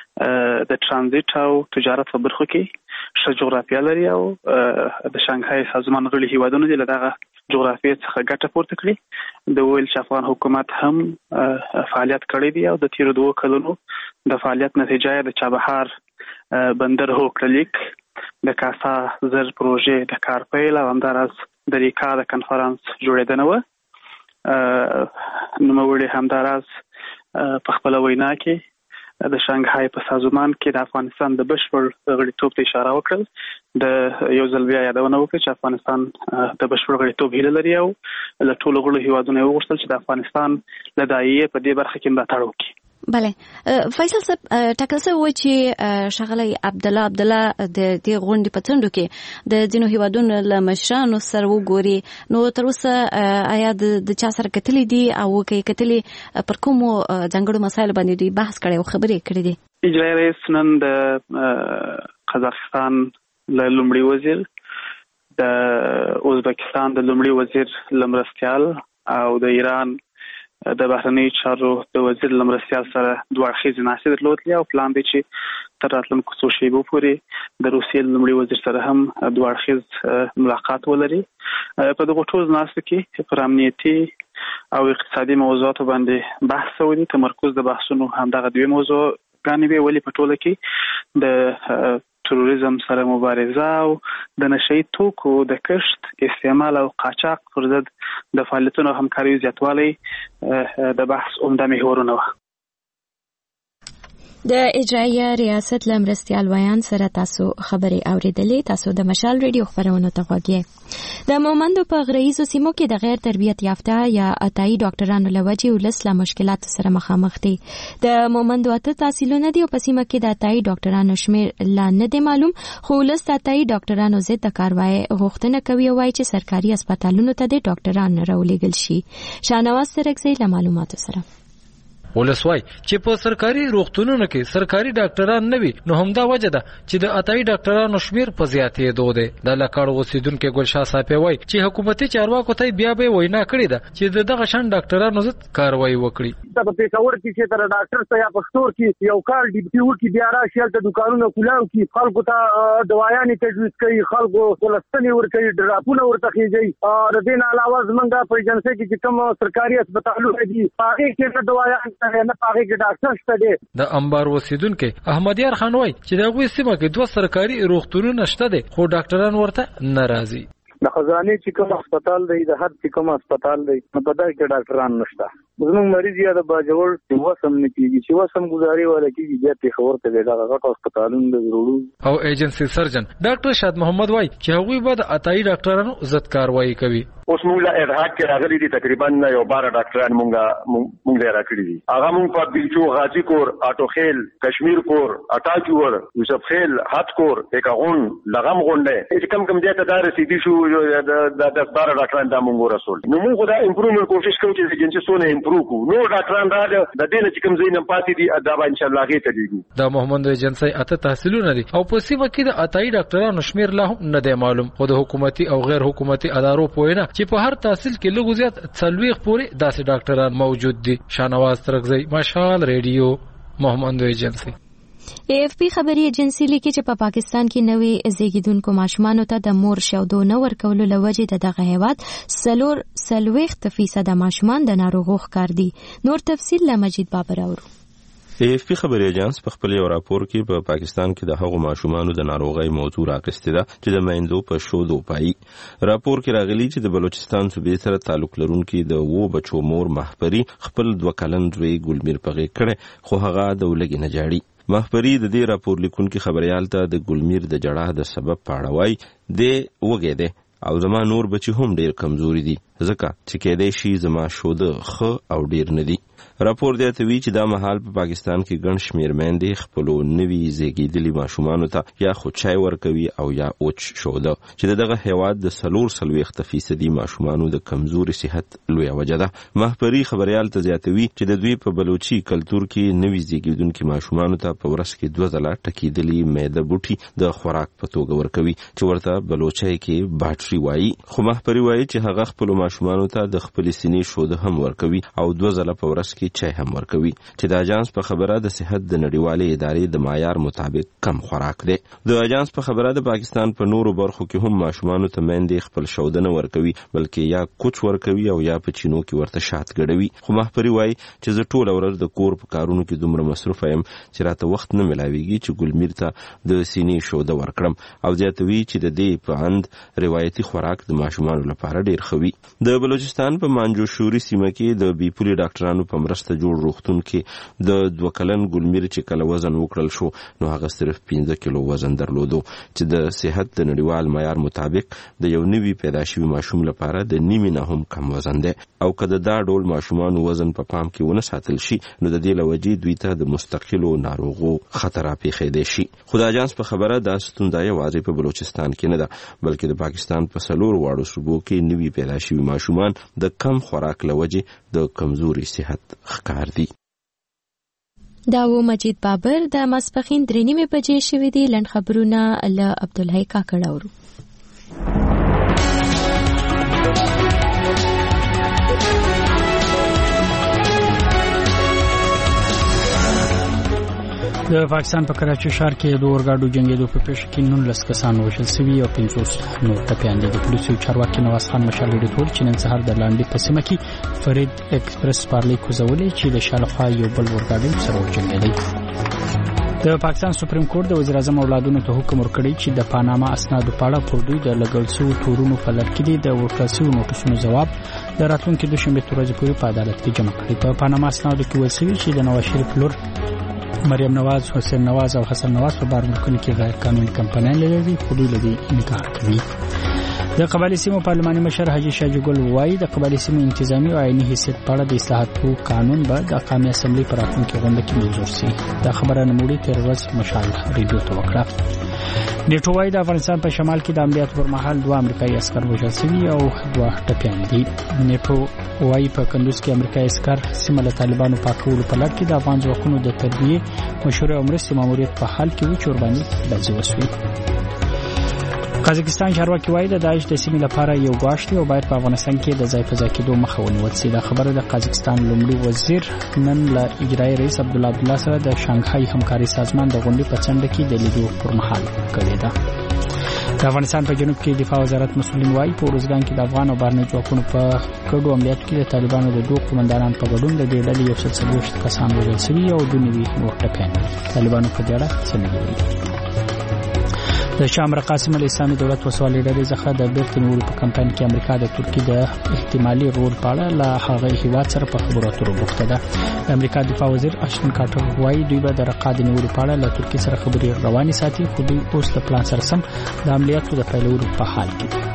د ترانزیت او تجارت په برخو کې ښه جغرافیه لري او د شانګهای سازمان غړي هیوادونه د دغه جغرافیې څخه ګټه پورته کړي. د ویل چې افغان حکومت هم فعالیت کړی دی او د تیرو دوه کلونو د فعالیت نتیجه د چابهار بندر هوکړلیک د کاسا زر پروژې د کار پیل او همداراز د ریکا د کنفرانس جوړېدنه وه. نوموړي همداراز په خپله وینا کې د شانګهای په سازمان کې د افغانستان د بشپړ غړیتوب ته اشاره وکړه. د یو ځل بیا یادونه وکړه چې افغانستان د بشپړ غړیتوب هیله لري او له ټولو غړو هیوادونو وغوښتل چې د افغانستان له داعیې په دې برخه کې ملاتړ وکړي. بله فیصل صاحب ټاکل شوی و چې ښاغلی عبدالله عبدالله د دې غونډې په څنډو کې د ځینو هیوادونو له مشرانو سره وګوري. نو تر اوسه آیا د چا سره کتلي دي او که یې کتلي پر کومو ځانګړو مسایلو باندې دوی بحث کړی او خبرې کړې دي؟ اجرایي رئیس نن د قزاقستان له لومړي وزیر، د ازبکستان د لومړي وزیر له مرستیال او د ایران د بهرنیو چارو د وزیر له مرستیال سره دوه اړخیزې ناستې درلودلې او پلان دی چې تر راتلونکو څو شېبو پورې د روسیې لومړي وزیر سره هم دوه اړخیز ملاقات ولري. په دغو ټولو ناستو کې پر امنیتي او اقتصادي موضوعاتو باندې بحث شوی. تمرکز د بحثونو همدغه دوی موضوع ګانې وي، ولې په ټوله کې د تروریزم سره مبارزه او د نشئی توکو د کښت، استعمال او قاچاق پر ضد د فعالیتونو همکاریو زیاتوالی د بحث عمده محورونه وو. د اجرایه ریاست له مرستیال ویان سره تاسو خبرې اوریدلې. تاسو د مشال ریډیو خبرونو ته غوږ یې. د مومندو په غریزو سیمو کې د غیر تربیت یافته یا عطایي ډاکټرانو له وجې ولس له مشکلاتو سره مخامخ دي. د مومندو اته تحصیلونه دي او په سیمه کې د عطایي ډاکټرانو شمیر لا نه دی معلوم، خو ولس د عطایي ډاکټرانو ضد د کاروای غوښتنه کوي او وایي چې سرکاري هسپتالونو ته د ډاکټران راولېږل شي. شاهنواز سرکزی له معلوماتو سره. ولسوای چې په سرکاري روغتونونو کې سرکاري ډاکټران نه وي، نو همدا وجه ده چې د عطایي ډاکټرانو شمیر په زیاتېدو دی. د لکړ اوسیدونکو ګلشاه صاحب وایي چې حکومتي چارواکو ته بیا به وینا کړې ده چې دغه شان ډاکټرانو ضد کاروایی وکړي. په پیښور کې چې تر ډاکټر ته یا پښتور کې یو کال ډیپټي وکي بیا راشي د دکانونو کولاو کې خلکو ته دوايانې تجویز کوي، خلکو ولستنې ورکوي، ډراپونه ورته خېږي. د دې نه علاوه زمونږ په ایجنسي کې چې کوم سرکاري هسپتالونه دي هغه کې د دوايان نه پاره کې ډاکټر شته دي. د انبار وسیدونکو احمدیار خان وایي چې د غوي سیمه کې دوه سرکاري روغتونونه شته دي، خو ډاکټران ورته ناراضي. د خزانه چې کوم هسپتال دی، د هر چې کوم هسپتال دی، په دغه کې ډاکټران نشته. زموږ مریض یا د باجوړ چې وسم نه کیږي، چې وسم گزاري ولا کیږي، بیا په خبر ته دغه غټ هسپتالونو د ضروري او ایجنسی سرجن ډاکټر شاد محمد وایي چې هغوی به د عطایي ډاکټرانو عزت کاروایی کوي. اوس موږ له ارهاق کې راغلي دي، تقریبا یو بار ډاکټران موږ موږ لري راکړي دي. هغه موږ په بلچو، غازی کور، اټوخیل، کشمیر کور، اټاجور، یوسف خیل، هات کور، اکاغون، لغم غونډه چې کم کم ځای ته دا رسیدي شو د د بار ډاکټران دا موږ رسول. نو موږ دا امپروومنت کوشش کوو چې جنسي سونه امپروو کو. نو ډاکټران را د دې نه چې کوم ځای نه پاتې دي دا به ان شاء الله غي ته دیږي. د محمد ایجنسی اته تحصیلونه دي او په سیمه کې د عطایي ډاکټرانو شمیر لا هم نه دی معلوم، خو د حکومتي او غیر حکومتي ادارو په وینا چې په هر تحصیل کې لږ زیات څلويخ پورې داسې ډاکټران موجود دي. شاهنواز ترکزی، مشال ریډیو، محمد ایجنسی. اے ایف پی خبري ایجنسی لیکي چې په پا پاکستان کې نوې زیږیدونکو ماشومانو ته د مور شودو نه ورکولو لوجې د دغه هیواد سلور سلويخت فیصد ماشومان د ناروغو ښکار دي. نور تفصیل له مجید بابر اورو. اے ایف پی خبري ایجنس په خپل یو راپور کې په پا پاکستان کې د هغو ماشومانو د ناروغۍ موضوع راغستې ده چې د میندو په شودو پایي. راپور کې راغلي چې د بلوچستان صوبې سره تعلق لرونکي د وو بچو مور محپري خپل دوه کلن زوی ګلمیر په غېږ کړی، خو هغه د ولګي نه جاړي. محپري د دې راپور لیکونکي خبريال ته د ګلمیر د جړه د سبب پاړه وای دی وګې دی او زما نور بچي هم ډیر کمزوري دي، ځکه چې کېدای شي زما شوده خ او ډیر ندي. راپور دی ته وی چې دا مهال په پا پاکستان کې ګڼ شمیر میندې خپل نوي زیږیدلي ماشومانو ته یا خو چای ورکوي او یا اوچ شوده، چې دغه هیواد د سلور سلويخت فیصدي ماشومانو د کمزوري صحت لوی وجه ده. محپري خبريال ته زیاتوي چې د دوی په بلوچي کلچر کې نوي زیږیدونکو ماشومانو ته په ورځ کې دوه ځله ټکیدلي میده بوټي د خوراک په توګه ورکوي چې ورته بلوچي کې باټري وایي. خو محپري وایي چې هغه خپل ماشومانو ته د خپل سینې شوده هم ورکوي او دوه ځله په ورځ کې چای هم ورکوي، چې د اجانس په خبره د صحت د نړیوالې ادارې د معیار مطابق کم خوراک دی. د اجانس په خبره د پاکستان په نورو برخو کې هم ماشومانو ته میندې خپل شوده نه ورکوي، بلکې یا کوچ ورکوي او یا په چینو کې ورته شات ګډوي. خو محپري وایي چې زه ټوله ورځ د کور په کارونو کې دومره مصروف یم چې راته وخت نه ملاویږي چې ګلمیر ته د سینې شوده ورکړم، او زیاتوي چې د دې په اند روایتي خوراک د ماشومانو لپاره ډیر ښه وي. د بلوچستان په مانجوشوري سیمه کې د بیپولي ډاکټرانو په په مرسته جوړ روغتون کې د دوه کلن ګلمیر چې کله وزن وکړل شو نو هغه صرف پنځه کیلو وزن درلودو چې د صحت د نړیوال معیار مطابق د یو نوي پیدا شوي ماشوم لپاره د نیمې نه هم کم وزن دی او که د دا ډول ماشومانو وزن په پام کې ونه ساتل شي نو د دې له وجې دوی ته د مستقلو ناروغو خطر راپېښېدی شي. خو د اجانس په خبره دا ستونزه یوازې په بلوچستان کې نه ده بلکې د پاکستان په څلور واړو صوبو کې نوي پیدا شوي ماشومان د کم خوراک له وجې د کمزوري صحت ښکار دي. دا و مجید بابر د ماسپخین درې نیمې بجې شوې دي. لنډ خبرونه له عبدالحی کاکړ اورو. د پاکستان په کراچي ښار کې د اورګاډو جنگیدو په پیښه کې نولس کسان وژل شوي او پنځوس نور ټپیان دي. د پولیسو چارواکي نواز خان مشال ډیټول چې نن سهار د لاندې په سیمه کې فرید ایکسپریس پارلې کوزولې چې د شالخوا یو بل اورګاډي سره وجنګېدی. د پاکستان سپریم کورټ د وزیر اعظم اولادونو ته حکم ورکړی چې د پاناما اسنادو په اړه پر دوی د لګول شویو تورونو په لړ کې د ورکړل شویو نوټسونو ځواب د راتلونکي دوشنبې تر ورځې پورې په عدالت کې جمع کړي. په پاناما اسنادو کې ویل شوي چې د نواز شریف لور مریم نواز، حسین نواز او حسن نواز په بار ملکونو کې غیر قانوني کمپنیان لري خو دوی له دې انکار کوي. د قبایلی سیمو پارلماني مشر حاجي شاجي ګل وایي د قبایلی سیمو انتظامی او عیني حیثیت په اړه د اصلاحاتو قانون به د قومي اسمبلی پر راتلونکي غونډه کې منظور شي. دا خبره نوموړي تیر ورځ مشال ریډیو ته وکړه. نیټو وایي د افغانستان په شمال کې د عملیاتو پر مهال دوه امریکایي عسکر وژل شوي او دوه ټپیان دي. نیټو وایي په کندوز کې امریکایي عسکر سیمه له طالبانو پاکولو په لړ کې د افغان ځواکونو د تربیې مشورې او مرستې ماموریت په حال کې و چې ورباندې ډزې وشوې. قزاقستان چارواکي وایي د داعش د سیمې لپاره یو ګواښ دی او باید په افغانستان کې د ځای په ځای کېدو مخه ونیول شي. دا خبره د قزاقستان لومړي وزیر نن له اجرایي رئیس عبدالله عبدالله سره د شانګهای همکاري سازمان د غونډې په څنډه کې د لیدو پر مهال کړې ده. د افغانستان په جنوب کې دفاع وزارت مسؤلین وایي په ورځګان کې د افغان او بهرني ځواکونو په ګډو عملیاتو کې د طالبانو د دوه قومندانانو په ګډون د دې ډلې یو سل څلوېښت کسان وژل شوي او دوه نوي نور ټپیان دي. طالبانو په دې اړه څه نه دي ویلي. د شام رقاسم الاسلامي دولت وسوالې ډلې څخه د بیرته نیولو په کمپاین کې امریکا د ترکیې د احتمالي رول په اړه له هغه هیواد سره په خبرو اترو بوخته ده. د امریکا دفاع وزیر اشتن کارټر وایي دوی به د رقا د نیولو په اړه له ترکیې سره خبرې روانې ساتي خو دوی اوس له پلان سره سم د عملیاتو د پیلولو په حال کې دي.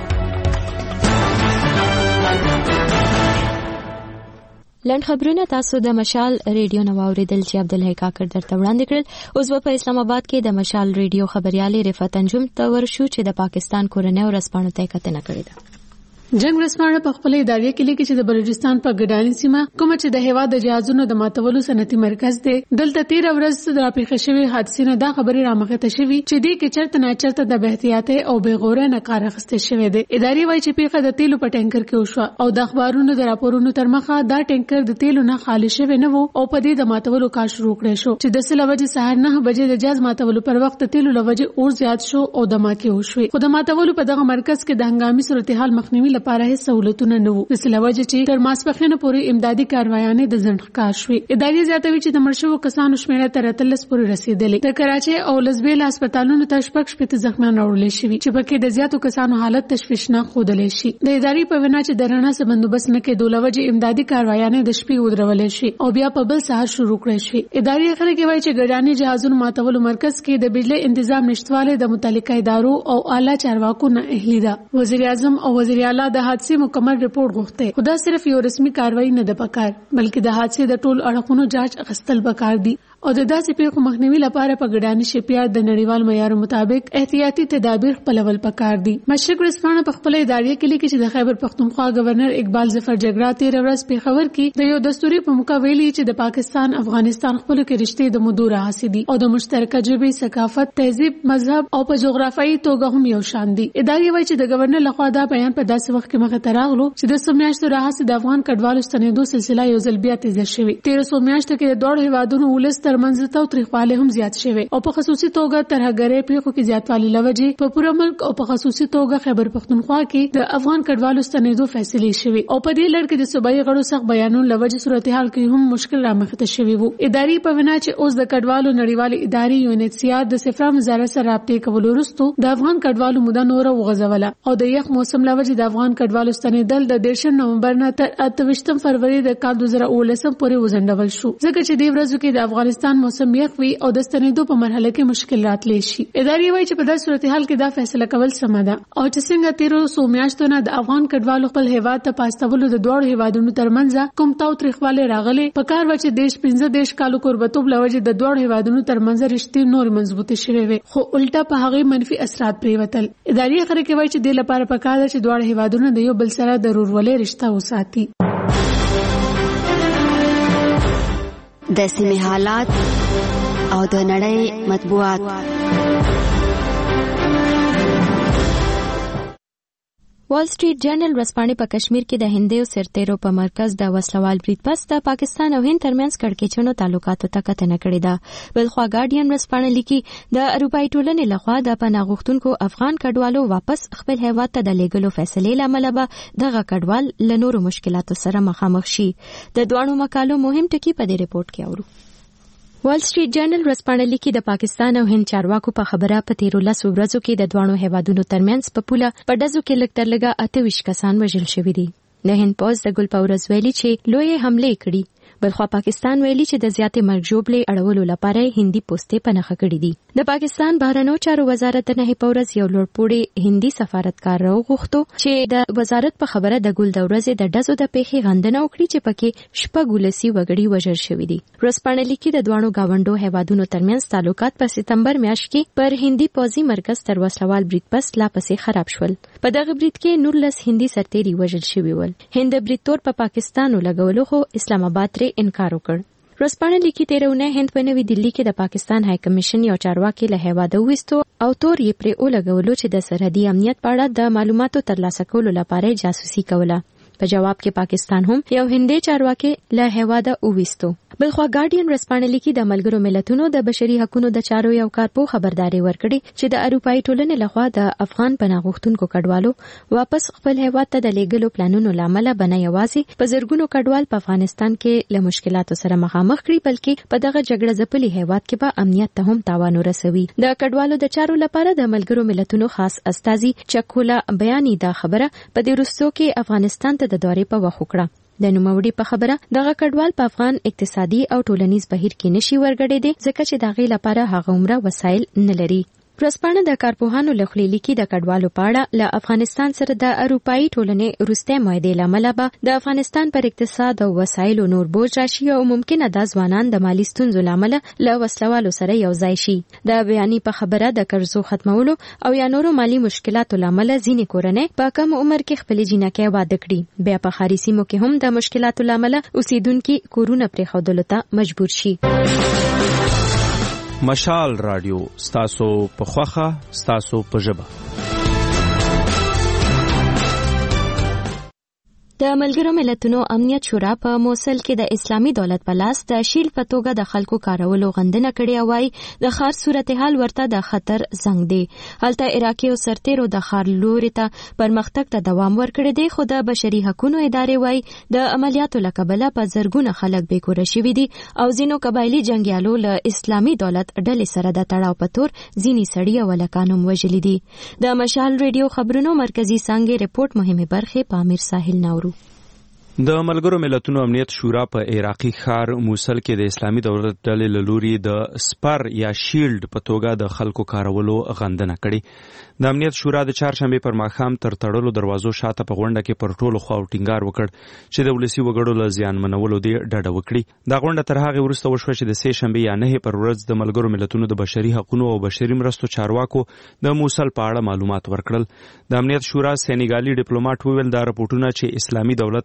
لنډ خبرونه تاسو د مشال ریډیو نو اوریدل چې عبدالحی کاکړ درته وړاندې کړل. اوس په اسلام آباد کې د مشال ریډیو خبريالي رفعت انجم ته ورشو چې د پاکستان کورنۍ ورسپانو ته کتنه کړې ده. جنگ رسمانه په خپل ادارې کې لیکي چې د بلوچستان په ګډانی سیمه کوم چې د هوا د جهازونو د ماتولو صنعتي مرکز دی دلته تیر ورځ د راپېښې شوی حادثې دا خبرې رامخته شوی چې دی کې چرته نه چرته د احتیاط او بغوره نه کار اخیستل شوی دی. ادارې وایي چې پیښه د تیلو په ټانکر کې وشو او د اخبارونو د راپورونو تر مخه دا ټانکر د تیلو نه خالي شوی نه وو او په دې د ماتولو کار شروع کړی شو چې د سلوجه سهار نه بجې د جاز ماتولو پر وخت تیلو لوجه اور زیات شو او د ماکه وشوي. خو د ماتولو په دغه مرکز کې د هنګامي صورتحال مخنیوي لپاره هیڅ سہولت نه نو د سلوجه چې تر ماسپخینه پورې امدادي کاروایانې د ځنډ ښکار شوې. ادارې زیاتوي چې د مرشو کسانو شمیره تر اتلس پورې رسیدلې. د کراچۍ او لزبیل هسپتالونو ته شپږ شپږ زخمیان راوړل شوي چې پکې د زیاتو کسانو حالت تشویشناک ښودل شي. د ادارې په وینا چې د رڼا څخه بندوبست نه کېدو لوجه امدادي کاروایانې د شپې ودرول شي او بیا په بل سهار شروع کړي شي. ادارې خلک وایي چې ګډانی جهازونو ماتولو مرکز کې د بجلی تنظیم نشټواله د متعلقه ادارو او اعلی چارواکو نه اهلي ده. وزیر اعظم او وزیر اعلی د حادثې مکمل رپورت غوښته. خدا صرف یو رسمي کاروایی نه ده پکار بلکې د حادثې د ټول اړخونو جاج اخیستل پکار دي او د داسې پیښو مخنیوي لپاره په ګډانی شپیار د نړیوال معیار مطابق احتیاطي تدابیر خپلول پکار دي. مشرق ورځپاڼه په خپل ادارې کې لیکي چې د خیبر پختونخوا گورنر اقبال ظفر جګړه تیر ورځ پیښور کې د یو دستوري په موقع ویلي چې د پاکستان افغانستان خپل کې رشتې د مودو راهسي دي او د مشترکه ژبې ثقافت تهذیب مذهب او په جغرافیایي توګه هم یو شان دي. ادارې وایي چې د گورنر لخوا دا بیان په داسې وخت کې مخه تراغلو چې د سمیاشتو راهسي د افغان کډوالو ستنېدو سلسله یو ځل بیا تیزه شوې. تیر سمیاشتو کې د دوه هیوادونو ولست ترمنځ تاوتریخوالی هم زیات شوی او په خصوصي توګه ترهګرۍ پیښو کې زیاتوالی لوجه په پوره ملک او په خصوصي توګه خیبر پختونخوا کې د افغان کډوالو ستنېدو فیصلې شوې او په دې لړ کې د صوبایي غړو څخه بیانون لوجه صورتحال کې هم مشکل رامخته شوی وو. اداري په وینا چې اوس د کډوالو نړیوالې ادارې یو ان ایچ سی آر د صفرا وزارت سره رابطې کولو وروسته د افغان کډوالو موده نور وغځوله او د یخ موسم لوجه د افغان کډوالو ستنېدل د دیرشم نومبر نه تر اتهویشتم فروری د کال دوه زره اوولسم پورې وځنډول شو ځکه چې د ورځو کې د افغانستان موسم یخ وي او د ستنېدو په مرحله کې مشکل راتلی شي. ادارې وایي چې په داسې صورتحال کې دا فیصله کول سمه ده او چې څنګه تیرو څو میاشتو نه د افغان کډوالو خپل هیواد ته پاستولو د دوړو هیوادونو ترمنځ کوم تاوتریخوالی راغلی په کار و چې دیش پنځه دیش کالو قربتوب لوجه د دوړو هیوادونو ترمنځ رښتې نور مضبوطه شوي وي خو الټا په هغه منفي اثرات پریوتل. اداري خبرې کوي چې د لپاره پکاره چې دوړو هیوادونو د یو بل سره د ورورولۍ رشتہ وساتي. د سیمې حالات او د نړۍ مطبوعات. وال سټریټ جرنل ورځپاڼې په کشمیر کې د هندیو سرتیرو په مرکز د وسلوال برید پس د پاکستان او هند ترمنځ کړکېچونو تعلقاتو ته کتنه کړې ده. بلخوا ګارډین ورځپاڼه لیکي د اروپایي ټولنې لخوا د پناه غوښتونکو افغان کډوالو واپس خپل هیواد ته د لیږلو فیصلې له امله به دغه کډوال له نورو مشکلاتو سره مخامخ شي. د دواړو مقالو مهم ټکي په دې رپورټ کې اورو. وال سټریټ جرنل ورځپاڼه لیکي د پاکستان او هند چارواکو په خبره په تیرو لسو ورځو کې د دواړو هیوادونو ترمنځ په پوله په ډزو کې لږ تر لږه اته ویشت کسان وژل شوي دي. د هند پوځ د ګل پورز ویلي چې لویې حملې کړي. بلخوا پاکستان ویلي چې د زیاتې مرګ ژوبلې اړولو لپاره هندي پوستې پنهخه کړي دي. د پاکستان بهرنیو چارو وزارت د نهي پورز یو لوړپوړي هندي سفارتکار راوغوښتو چې د وزارت په خبره د ګل د ورځې د ډزو د پیښې غندنه وکړي چې پکې شپږ ولسي وګړي وژل شوي دي. ورځپاڼه لیکي د دواړو گاونډو هیوادونو ترمنځ تعلقات په سپتمبر میاشت کې پر هندي پوځي مرکز تر وسلوال برید پس لا پسې خراب شول. په دغه برید کې نولس هندي سرتیري وژل شوي ول. هند د برید تور په پاکستان ولګولو خو اسلام آباد ترې انکار وکړ. ورځپاڼه لیکي تیرونه هند په نوې دلی کې د پاکستان های کمیشن یو چارواکي له هیواده وستو او تور یې پرې ولګولو چې د سرحدي امنیت په اړه د معلوماتو ترلاسه کولو لپاره جاسوسي کوله. په جواب کې پاکستان هم یو هندي چارواکي له هیواده وویستو. بلخوا ګارډین ورځپاڼه لیکي د ملګرو ملتونو د بشري حقوقو د چارو یو کارپو خبرداري ورکړي چې د اروپایي ټولنې لخوا د افغان پناه غوښتونکو کډوالو واپس خپل هیواد ته د لیږلو پلانونو لامل بنه یوازې په زرګونو کډوال په افغانستان کې له مشکلاتو سره مخامخ کړي بلکې په دغه جګړه ځپلي هیواد کې به امنیت ته هم تاوان ورسوي. د کډوالو د چارو لپاره د ملګرو ملتونو خاص استازي چکولا بیاني دا خبره په دې وروستو کې افغانستان ته د دورې په وخت وکړه. د نوموړي په خبره دغه کډوال په افغان اقتصادي او ټولنیز بهیر کې نشي ورګړېدي ځکه چې د هغې لپاره هغه عمره وسایل نه لري. ورځپاڼه د کارپوهانو له خولې لیکي د کډوالو په اړه له افغانستان سره د اروپایي ټولنې وروستۍ معاهدې له امله به د افغانستان پر اقتصاد او وسایلو نور بوج راشي او ممکنه دا ځوانان د مالي ستونزو له امله له وسلوالو سره یو ځای شي. د بیاني په خبره د قرضو ختمولو او یا نورو مالي مشکلاتو له امله ځینې کورنۍ په کم عمر کې خپلې جینکۍ واده کړي بیا په ښاري سیمو کې هم د مشکلاتو له امله اوسیدونکي کورونه پرېښودلو ته مجبور شي. مشال رادیو ستاسو په خوخه ستاسو په ژبه. د ملګرو ملتونو امنیت شورا په موصل کې د اسلامي دولت په لاس د شیل په توګه د خلکو کارولو غندنه کړې وای د خار صورتحال ورته د خطر زنګ دی. هلته عراقي او سرتیرو د خار لوري ته پرمختګ ته دوام ورکړی دی خو د بشري حقوقو ادارې وای د عملیاتو لکبله په زرګونه خلک بیکوره شوي دي او ځینو قبایلی جنگیالو له اسلامي دولت ډلې سره د تړاو په تور ځینې سړي او هلکان هم وژلي دي. د مشال ریډیو خبرونو مرکزی څانګې رپورټ مهمه برخه په امیر ساحل نورو. د ملګرو ملتونو امنیت شورا په عراقي ښار موصل کې د اسلامي دولت ډلې له لوري د سپر یا شیلډ په توګه د خلکو کارولو غندنه کړې. د امنیت شورا د چهارشنبې پر ماښام تر تړلو دروازو شاته په غونډه کې پر ټولو خواو ټینګار وکړ چې د ولسي وګړو له زیانمنولو دې ډډه وکړي. دا غونډه تر هغې وروسته وشوه چې د سې شنبې یا نهې پر ورځ د ملګرو ملتونو د بشري حقوقو او بشري مرستو چارواکو د موصل په اړه معلومات ورکړل. د امنیت شورا سینیګالي ډیپلوماټ وویل دا رپورټونه چې اسلامي دولت ډله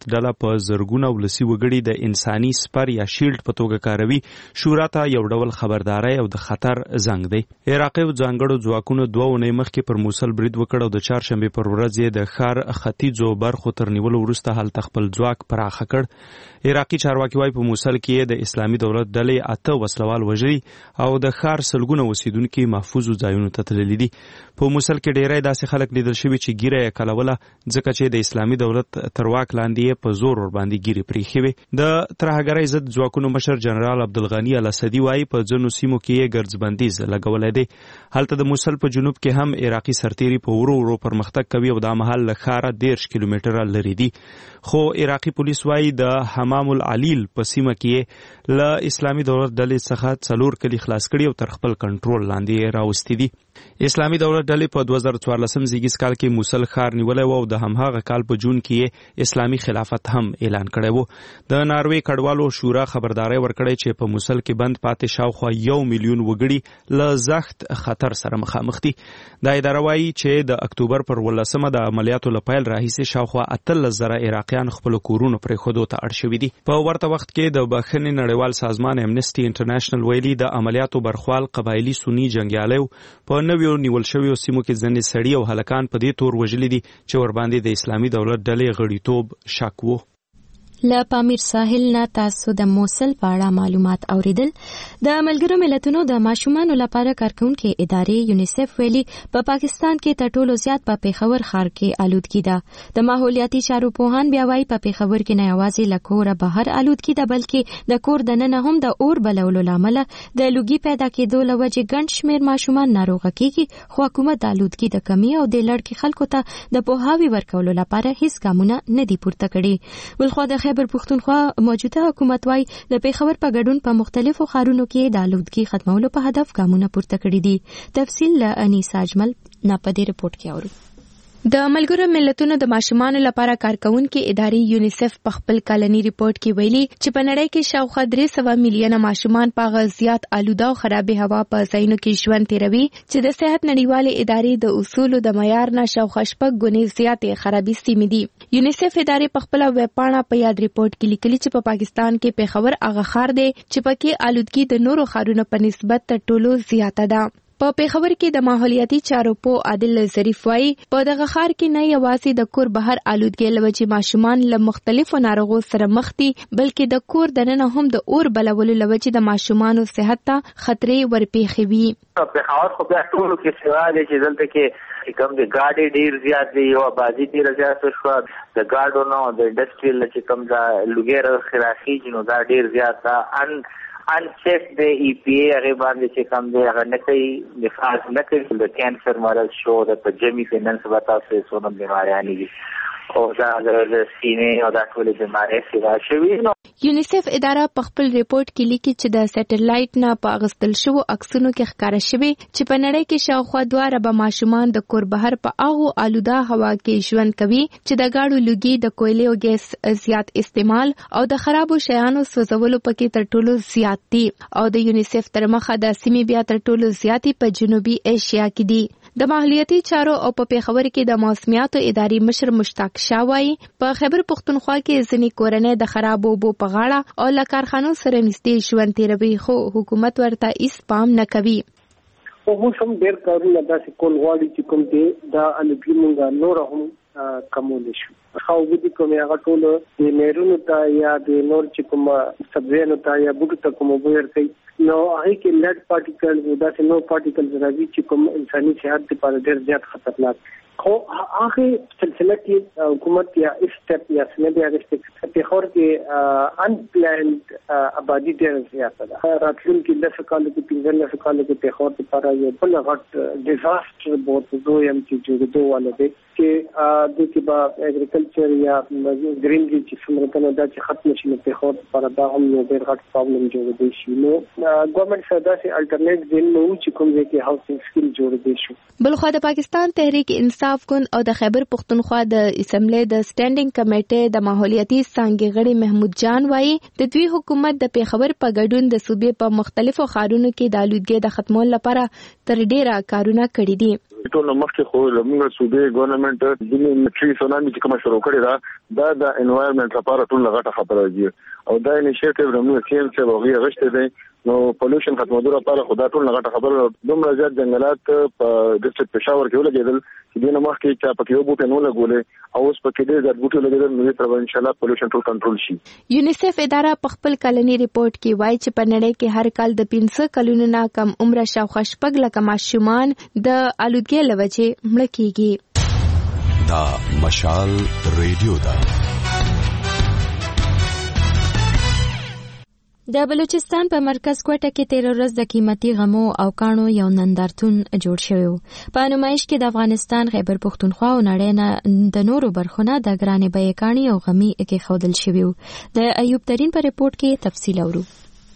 په زرګونه ولسی وګړي د انساني سپر یا شیلډ په توګه کاروي شورا ته یو ډول خبرداري او د خطر زنګ دی. عراقي ځانګړو ځواکونو دوه اونۍ مخکې پر موصل برید وکړ او د چهارشنبه پر ورځ یې د ښار ختیځو برخو تر نیولو وروسته هلته خپل ځواک پراخه کړ. عراقي چارواکي وايي په موصل کې د اسلامي دولت ډلې اته وسلوال وژلي او د ښار سلګونه اوسیدونکي محفوظ ځایونو ته تللي دي. په موصل کې ډیری داسې خلک لیدل شوي چې ګیره یې کلوله ځکه چې د اسلامي دولت تر واک لاندې یې په زور ورباندې ګیرې پریښې وې. د ترهګرۍ ضد ځواکونو مشر جنرال عبدالغني الاسدي وايي په ځینو سیمو کې یې ګرځبندیز لګولی دی. هلته د موصل په جنوب کې هم عراقي سرتیري په ورو ورو پرمختګ کوي او دا مهال له ښاره دېرش کیلومتره لرې دي. خو عراقي پولیس وايي د حمام العلیل په سیمه کې له اسلامي دولت ډلې څخه څلور کلي خلاص کړي او تر خپل کنټرول لاندې راوستي دي. اسلامي دولت ډلې په دوه زره څوارلسم زیږیز کال کې موصل ښار نیولی و او د همهغه کال په جون کې اسلامي خلافت هم اعلان کړی و. د ناروې کډوالو شورا خبرداری ورکړی چې په موصل کې بند پاتې شاوخوا یو میلیون وګړي له سخت خطر سره مخامخ دي. دا اداره وايي چې د اکتوبر پر ولسمه د عملیاتو له پیل راهیسې شاوخوا اتلس زره عراقیان خپلو کورونو پرېښودو ته اړ شوي دي. په ورته وخت کې د بخښنې نړیوال سازمان امنسټي انټرنیشنل ویلي د عملیاتو برخوال قبایلي سني جنګیالیو په نویو نیول شویو سیمو کې ځینې سړي او هلکان په دې تور وژلي دي چې ورباندې د اسلامي دولت ډلې غړیتوب شک وو. له پامیر ساحل نه تاسو د موصل په اړه معلومات اوریدل. د ملګرو ملتونو د ماشومانو لپاره کارکونکو ادارې یونیسف ویلي په پا پاکستان کې تر ټولو زیات په پیښور ښار کې آلودګي ده. د ماحولیاتي چارو پوهان بیا وايي په پیښور کې نه یوازې له کوره بهر آلودګي ده بلکې د کور دننه هم د اور بلولو لامل د لوګي پیدا کېدو له وجې ګڼ شمېر ماشومان ناروغه کیږي. خو حکومت د آلودګي د کمی او د لړ کې خلکو ته د پوهاوي ورکولو لپاره هیڅ ګامونه نه دي پورته کړي. بلخوا د خیبر پښتونخوا موجوده حکومت وايي د پیښور په ګډون په مختلفو ښارونو کې د آلودګي ختمولو په هدف ګامونه پورته کړي دي. تفصیل له انیسا اجمل نه په دې رپورت کې اورو. د ملګرو ملتونو د ماشومانو لپاره کارکونکو ادارې یونیسف په خپل کلنی ریپورت کې ویلي چې په نړۍ کې شاوخوا درې سوه میلیونه ماشومان په غزيات آلوده او خرابې هوا په ځایونو کې ژوند تیروي چې د صحت نړیوالې ادارې د اصولو د معیار نه شاوخوا شپږ ګونې زیاتې خرابې سیمې دي. یونیسف ادارې په خپل ویب پاڼه په یاد ریپورت کې لیکلي چې په پاکستان کې پیښور هغه ښار دی چې پکې آلودګي د نورو ښارونو په نسبت تر ټولو زیاته ده. په پیښور کې د ماحولیاتي چارو په عادل ظریف وايي په دغه ښار کې نه یوازې د کور بهر آلودګي لوجې ماشومان له مختلفو ناروغو سره مخ دي بلکې د کور دننه هم د اور بلولو لوجې د ماشومانو صحت ته خطرې ورپېښې وي. پیښور خو بیا ټولو کې سوا دی چې دلته کې کوم د ګاډي ډیر زیات دی او بازي ډیر زیات شو د ګاډو نو د انډستریل چې کوم دا لوګر خرافي نو دا ډیر زیات دا ان ان چیک د ای پی ای هغه باندې چې کوم دی هغه نه کوي نفاذ نه کوي د کانسر مرض شو د پجمی فینانس وتا څه سونم بیماریانی دي او دا د سینې او د ټولې بیمارۍ سره شوی نو یونیسف اداره په خپل ریپورت کې لیکي چې د سټلایټ نه په اغستل شوو عکسونو کې ښکاره شوی چې په نړۍ کې شاوخوا دوه اربه ماشومان د کور بهر په هغو آلوده هوا کې ژوند کوي چې د ګاډو لوګي د کویلې او ګیس زیات استعمال او د خرابو شیانو سوځولو پکې تر ټولو زیات دي او د یونیسف تر مخه د سیمې بیا تر ټولو زیاتې په جنوبي ایشیا کې دي. د ماحولیاتي چارو او په پیښور کې د موسمیاتو ادارې مشر مشتاق شاه وايي په خیبر پښتونخوا کې ځینې کورنۍ د خراب اوبو په غاړه او له کارخانو سره نږدې ژوند تیروي خو حکومت ورته هیڅ پام نه کوي. او موږ هم ډېر کارونه داسې کول غواړي چې کوم دی دا الګي مونږه نور هم کمول شو. خو وګړي کومه هغه ټول د میرونو ته یا د نور چې کوم سبزیانو ته یا بوټو ته کوم وبیر کوي نو هغه کې لیډ پارټیکل دا چې نو پارټیکل راځي چې کوم انساني صحت لپاره ډېر زیات خطرناک خو هغه سلسله کې حکومت یا اسټپ یا سمې اغستې په خور کې ان پلانډ آبادی ډېر زیاته ده. راتلونکي لږ کال کې پنځه کال کې په خور لپاره یو بل غټ ډیزاستر بوت دویم چې جوړېدو ولې کې د کې با اګریکلچر یا ګرینری چې څومره دا چې ختم شي په خور لپاره دا هم یو ډېر غټ پرابلم جوړېدي شي. نو ګورنمنت سره داسې الټرنیټ دین نو چې کوم ځای کې هاوسینګ سکیم جوړېدي شي. بلخوا د پاکستان تحریک انصاف انصاف ګوند او د خیبر پښتونخوا د اسمبلی د سټینډینګ کمیټې د ماحولیاتي څانګې غړي محمود جان وایي د دوی حکومت د پیښور په ګډون د صوبې په مختلفو ښارونو کې د آلودګۍ د ختمولو لپاره تر ډیره کارونه کړي دي. ټول مخکې خو زموږ صوبې ګورنمنت د میټري سونامي چې کوم شروع کړی دا دا د انوایرنمنت لپاره ټول غټه خبره دی او دا انیشیټیو زموږ سیم څه وغوي غشته دی نو پولوشن ختمولو لپاره خدا ټول غټه خبره دومره زیات جنگلات په ډسټریکټ پېښور کې ولګیدل چې دینه مخکې چې په یو بوټ نه لګولې او اوس په کې دې زیات بوټ لګیدل نو تر ان شاء الله پولوشن ټول کنټرول شي. یونیسف اداره په خپل کلنی ریپورت کې وایي چې په نړۍ کې هر کال د پنځه کلونو نه کم عمر شاوخوا شپږ لکه ماشومان د آلودګۍ له وجې مړه کیږي. دا مشال ریډیو دا د بلوچستان په مرکز کوټه کې تیر ورځ د قیمتي غمو او کانو یو نندارتون جوړ شوی و. په نمایش کې د افغانستان خیبر پښتونخوا او نړۍ نه د نورو برخونه د ګرانې بیې کاني او غمي کې خودل شوی و. د ایوب ترين په ریپورت کې تفصیل اورو.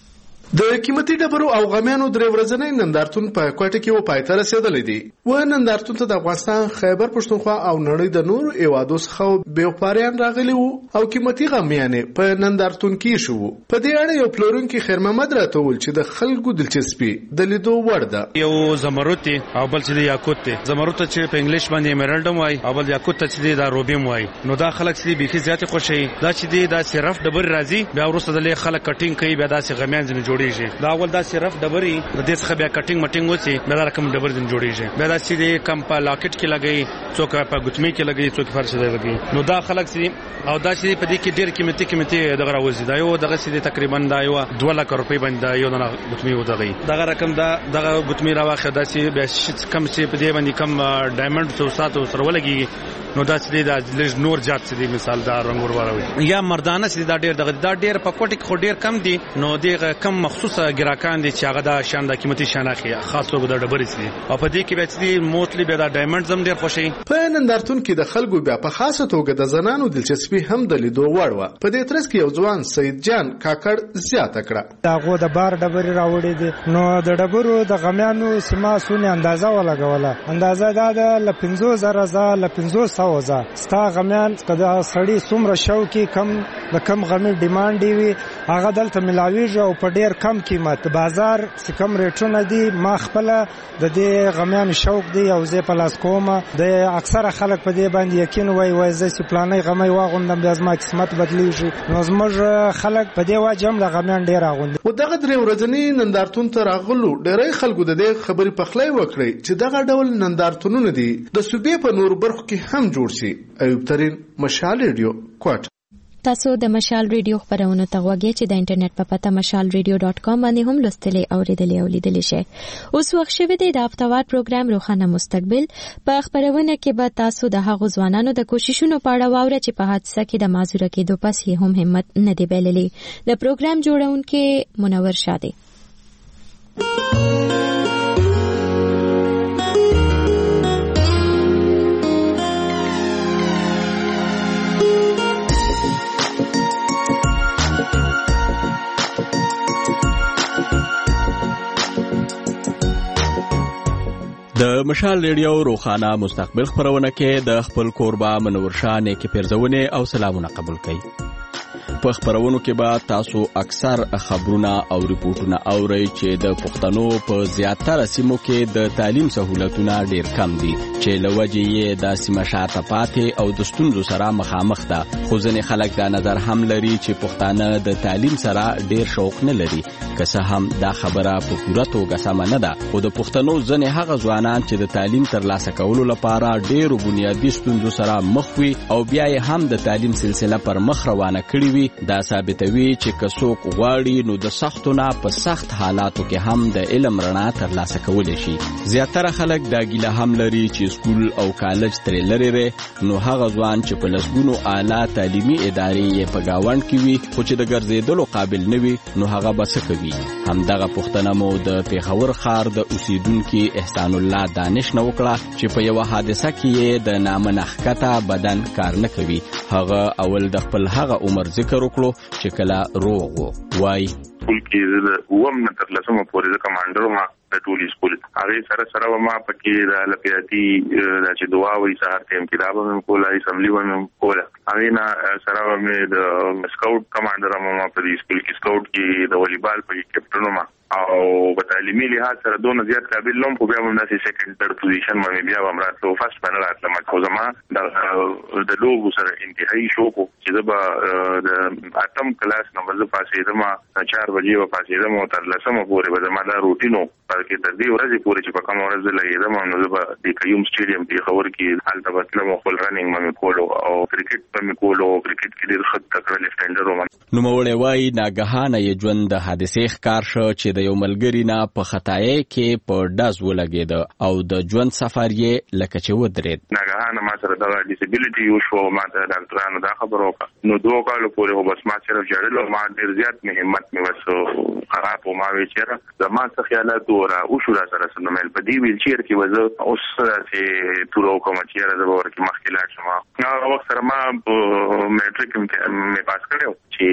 د قیمتي ډبرو او غمیانو درې ورځنی نندارتون په کوټه کې و پای ته رسیدلی دی. و نندارتون ته د افغانستان خیبر پښتونخوا او نړۍ د نورو هیوادو څخه بیوپاریان راغلي وو او قیمتي غمیانې په نندارتون کې شو. په دې اړه یو پلورونکی خیر محمد راته وویل چې د خلکو دلچسپي د لیدو وړ ده. یو زمرد او بل چې د یاقوت دی. زمرد چې په انګلیش باندې ایمرالډ وایي او بل یاقوت چې د روبیم وایي. نو دا خلک چې بيخي زیات خوشي دا چې د صرف ډبر راځي بیا ورسره د خلک کټینګ کوي بیا داسې غمیان ځنه دا اول دا صرف ډبري د دې څخه بیا کټینګ مټینګ وسی بیا دا کوم ډبر دن جوړیږي بیا دا چې کم په لاکټ کې لګي څوک په ګوتمی کې لګي څوک فرش دی لګي نو دا خلک سي او دا چې په دې کې ډېر قیمتي قیمتي دغه راوځي دا یو دغه سي تقریبا دا یو دوه لک روپۍ باندې یو نه ګوتمی و دغه دغه رقم دا دغه ګوتمی راوخه دا چې بیا کم سي په دې باندې کم ډایمنډ څو ساتو سره ولګي نو دا چې دا لږ نور جات چې مثال دا رنگ ورواروي یا مردانه چې دا ډېر دغه دا ډېر په کوټ کې خو ډېر کم دي نو دغه کم مخصوصه ګراکان دي چې هغه دا شان د قیمتي شاناخي خاص توګه د ډبرې سي او په دې کې به چې موتلی به دا ډایمنډ زم ډېر خوشي. په نندارتون کې د خلکو بیا په خاصه توګه د زنانو دلچسپي هم د لیدو وړ و. په دې ترڅ کې یو ځوان سید جان کاکړ زیاته کړه. داغه د بار ډبرې راوړې دي نو د ډبرو د غمیانو سیما سونه اندازه ولګوله اندازه دا د پنځوس زره ز ل پنځوس سو ز ستا غمیان کدا سړی څومره شوقي کم د کم غمی ډیماند دی هغه دلته ملاویږي او په ډیر کم قیمت بازار کم ریټونه دي. ما خپل د دې غمیان شوق دی او زه په لاس کومه د اکثره خلک په دې باندې یقین وای وای زه چې پلانې غمي واغوندم بیا زما قسمت بدلیږي نو زموږ خلک په دې واجم د غمیان ډیر اغوندي. و دغه درې ورځنی نندارتون ته راغلو ډېرای خلکو د دې خبرې پخلی وکړي چې دغه ډول نندارتونونه دي د صوبې په نور برخو کې هم جوړ شي. ایوب ترين مشال ریډیو کوټ. تاسو د مشال ریډیو خبرونه ته غوږی چې د انټرنیټ په پته مشال ریډیو ډاټ کام باندې هم لوستلې او ریډلې او لیدلې شئ. اوس وخت شوی دی د هفتوار پروګرام روښانه مستقبل. په خبرونه کې به تاسو د هغو ځوانانو د کوششونو په اړه واورئ چې په حادثه کې د معذوره کېدو پس یې هم همت نه دی بایللی. د پروګرام جوړونکي منور شاده. د مشال ریډیو روښانه مستقبل خبرونه کې د خپل کوربه منور شاه نیکی پیرزونه او سلامونه قبول کړئ. په خبرونو کې به تاسو اکثر خبرونه او ریپورتونه اورئ چې د پښتنو په زیاتره سیمو کې د تعلیم سہولتونه ډیر کم دي چې لوجه یې د سیمه شاته پاتې او د ستونزو سره مخامخ ده. خو ځینې خلک دا نظر هم لري چې پښتانه د تعلیم سره ډیر شوق نه لري. که څه هم دا خبره په پوره توګه سمه نه ده خو د پښتنو ځینې هغه ځوانان چې د تعلیم ترلاسه کولو لپاره ډیرو بنیادي ستونزو سره مخ وي او بیا یې هم د تعلیم سلسله پر مخ روانه کړې وي دا ثابتوي چې که څوک غواړي نو د سختو نه په سخت حالاتو کې هم د علم رڼا ترلاسه کولی شي. زیاتره خلک دا ګیله هم لري چې سکول او کالج ترې لرې دی نو هغه ځوان چې په لسګونو اعلی تعلیمي ادارې یې په ګاونډ کې وي خو چې د ګرځېدلو قابل نه وي نو هغه به څه کوي. همدغه پوښتنه مو د پیښور ښار د اوسیدونکي احسان الله دانش نه وکړه چې په یوه حادثه کې یې د نامنحکته بدن کار نه کوي. هغه اول د خپل هغه عمر ذکر وکړو چې کله روغ و. وای سکول کې زه اووم نه تر لسمه پورې زه کمانډر وم د ټولي سکول هغه سره سره ما پکې د لپیاتي د چې دعا وې سهار ټیم کې دا به کوله اسمبلی و کوله هغه نه سره مې د سکاوټ کمانډر ما په دې سکول کې سکاوټ کې د والیبال په کیپټن ما او په تعلیمي لحاظ سره دونه زیات قابل نوم خو بیا هم داسې سیکنډ تھرد پوزیشن باندې بیا هم راتلو فرست باندې راتلم خو زما د د لوبو سره انتهایی شوق چې زه به د اتم کلاس نمبر زه پاسېدم چار بجې به پاسېدم او تر لسمه پورې به زما دا روټینو بلکې تر دې ورځې پورې چې په کومه ورځ زه لګېدم نو زه به د قیوم سټیډیم پېښور کې هلته به تلم او خپل رننګ به مې کولو او کرکټ به مې کولو کرکټ کې ډېر ښه تکړه لیفټینډر وم. نوموړی وایي ناګهانه یې ژوند د حادثې ښکار شو چې د یو ملګري نه په خطایۍ کې په ډز ولګېده او د ژوند سفر یې لکه چې ودرېد. ناګهانه ما سره دغه ډیسیبیلیټي وشو ما ته ډاکټرانو دا خبره وکړه نو دوه کالو پورې خو بس ما صرف ژړل او ما ډېر زیات مې همت مې بس خراب و ما وی چېرې زما څه خیالات را وشو را سره سره مې په دې ویل چیر کې وزه اوس چې تورو کوم چېرې د ورکې مخکې لاړ شم هغه وخت سره ما میټریک مې پاس کړو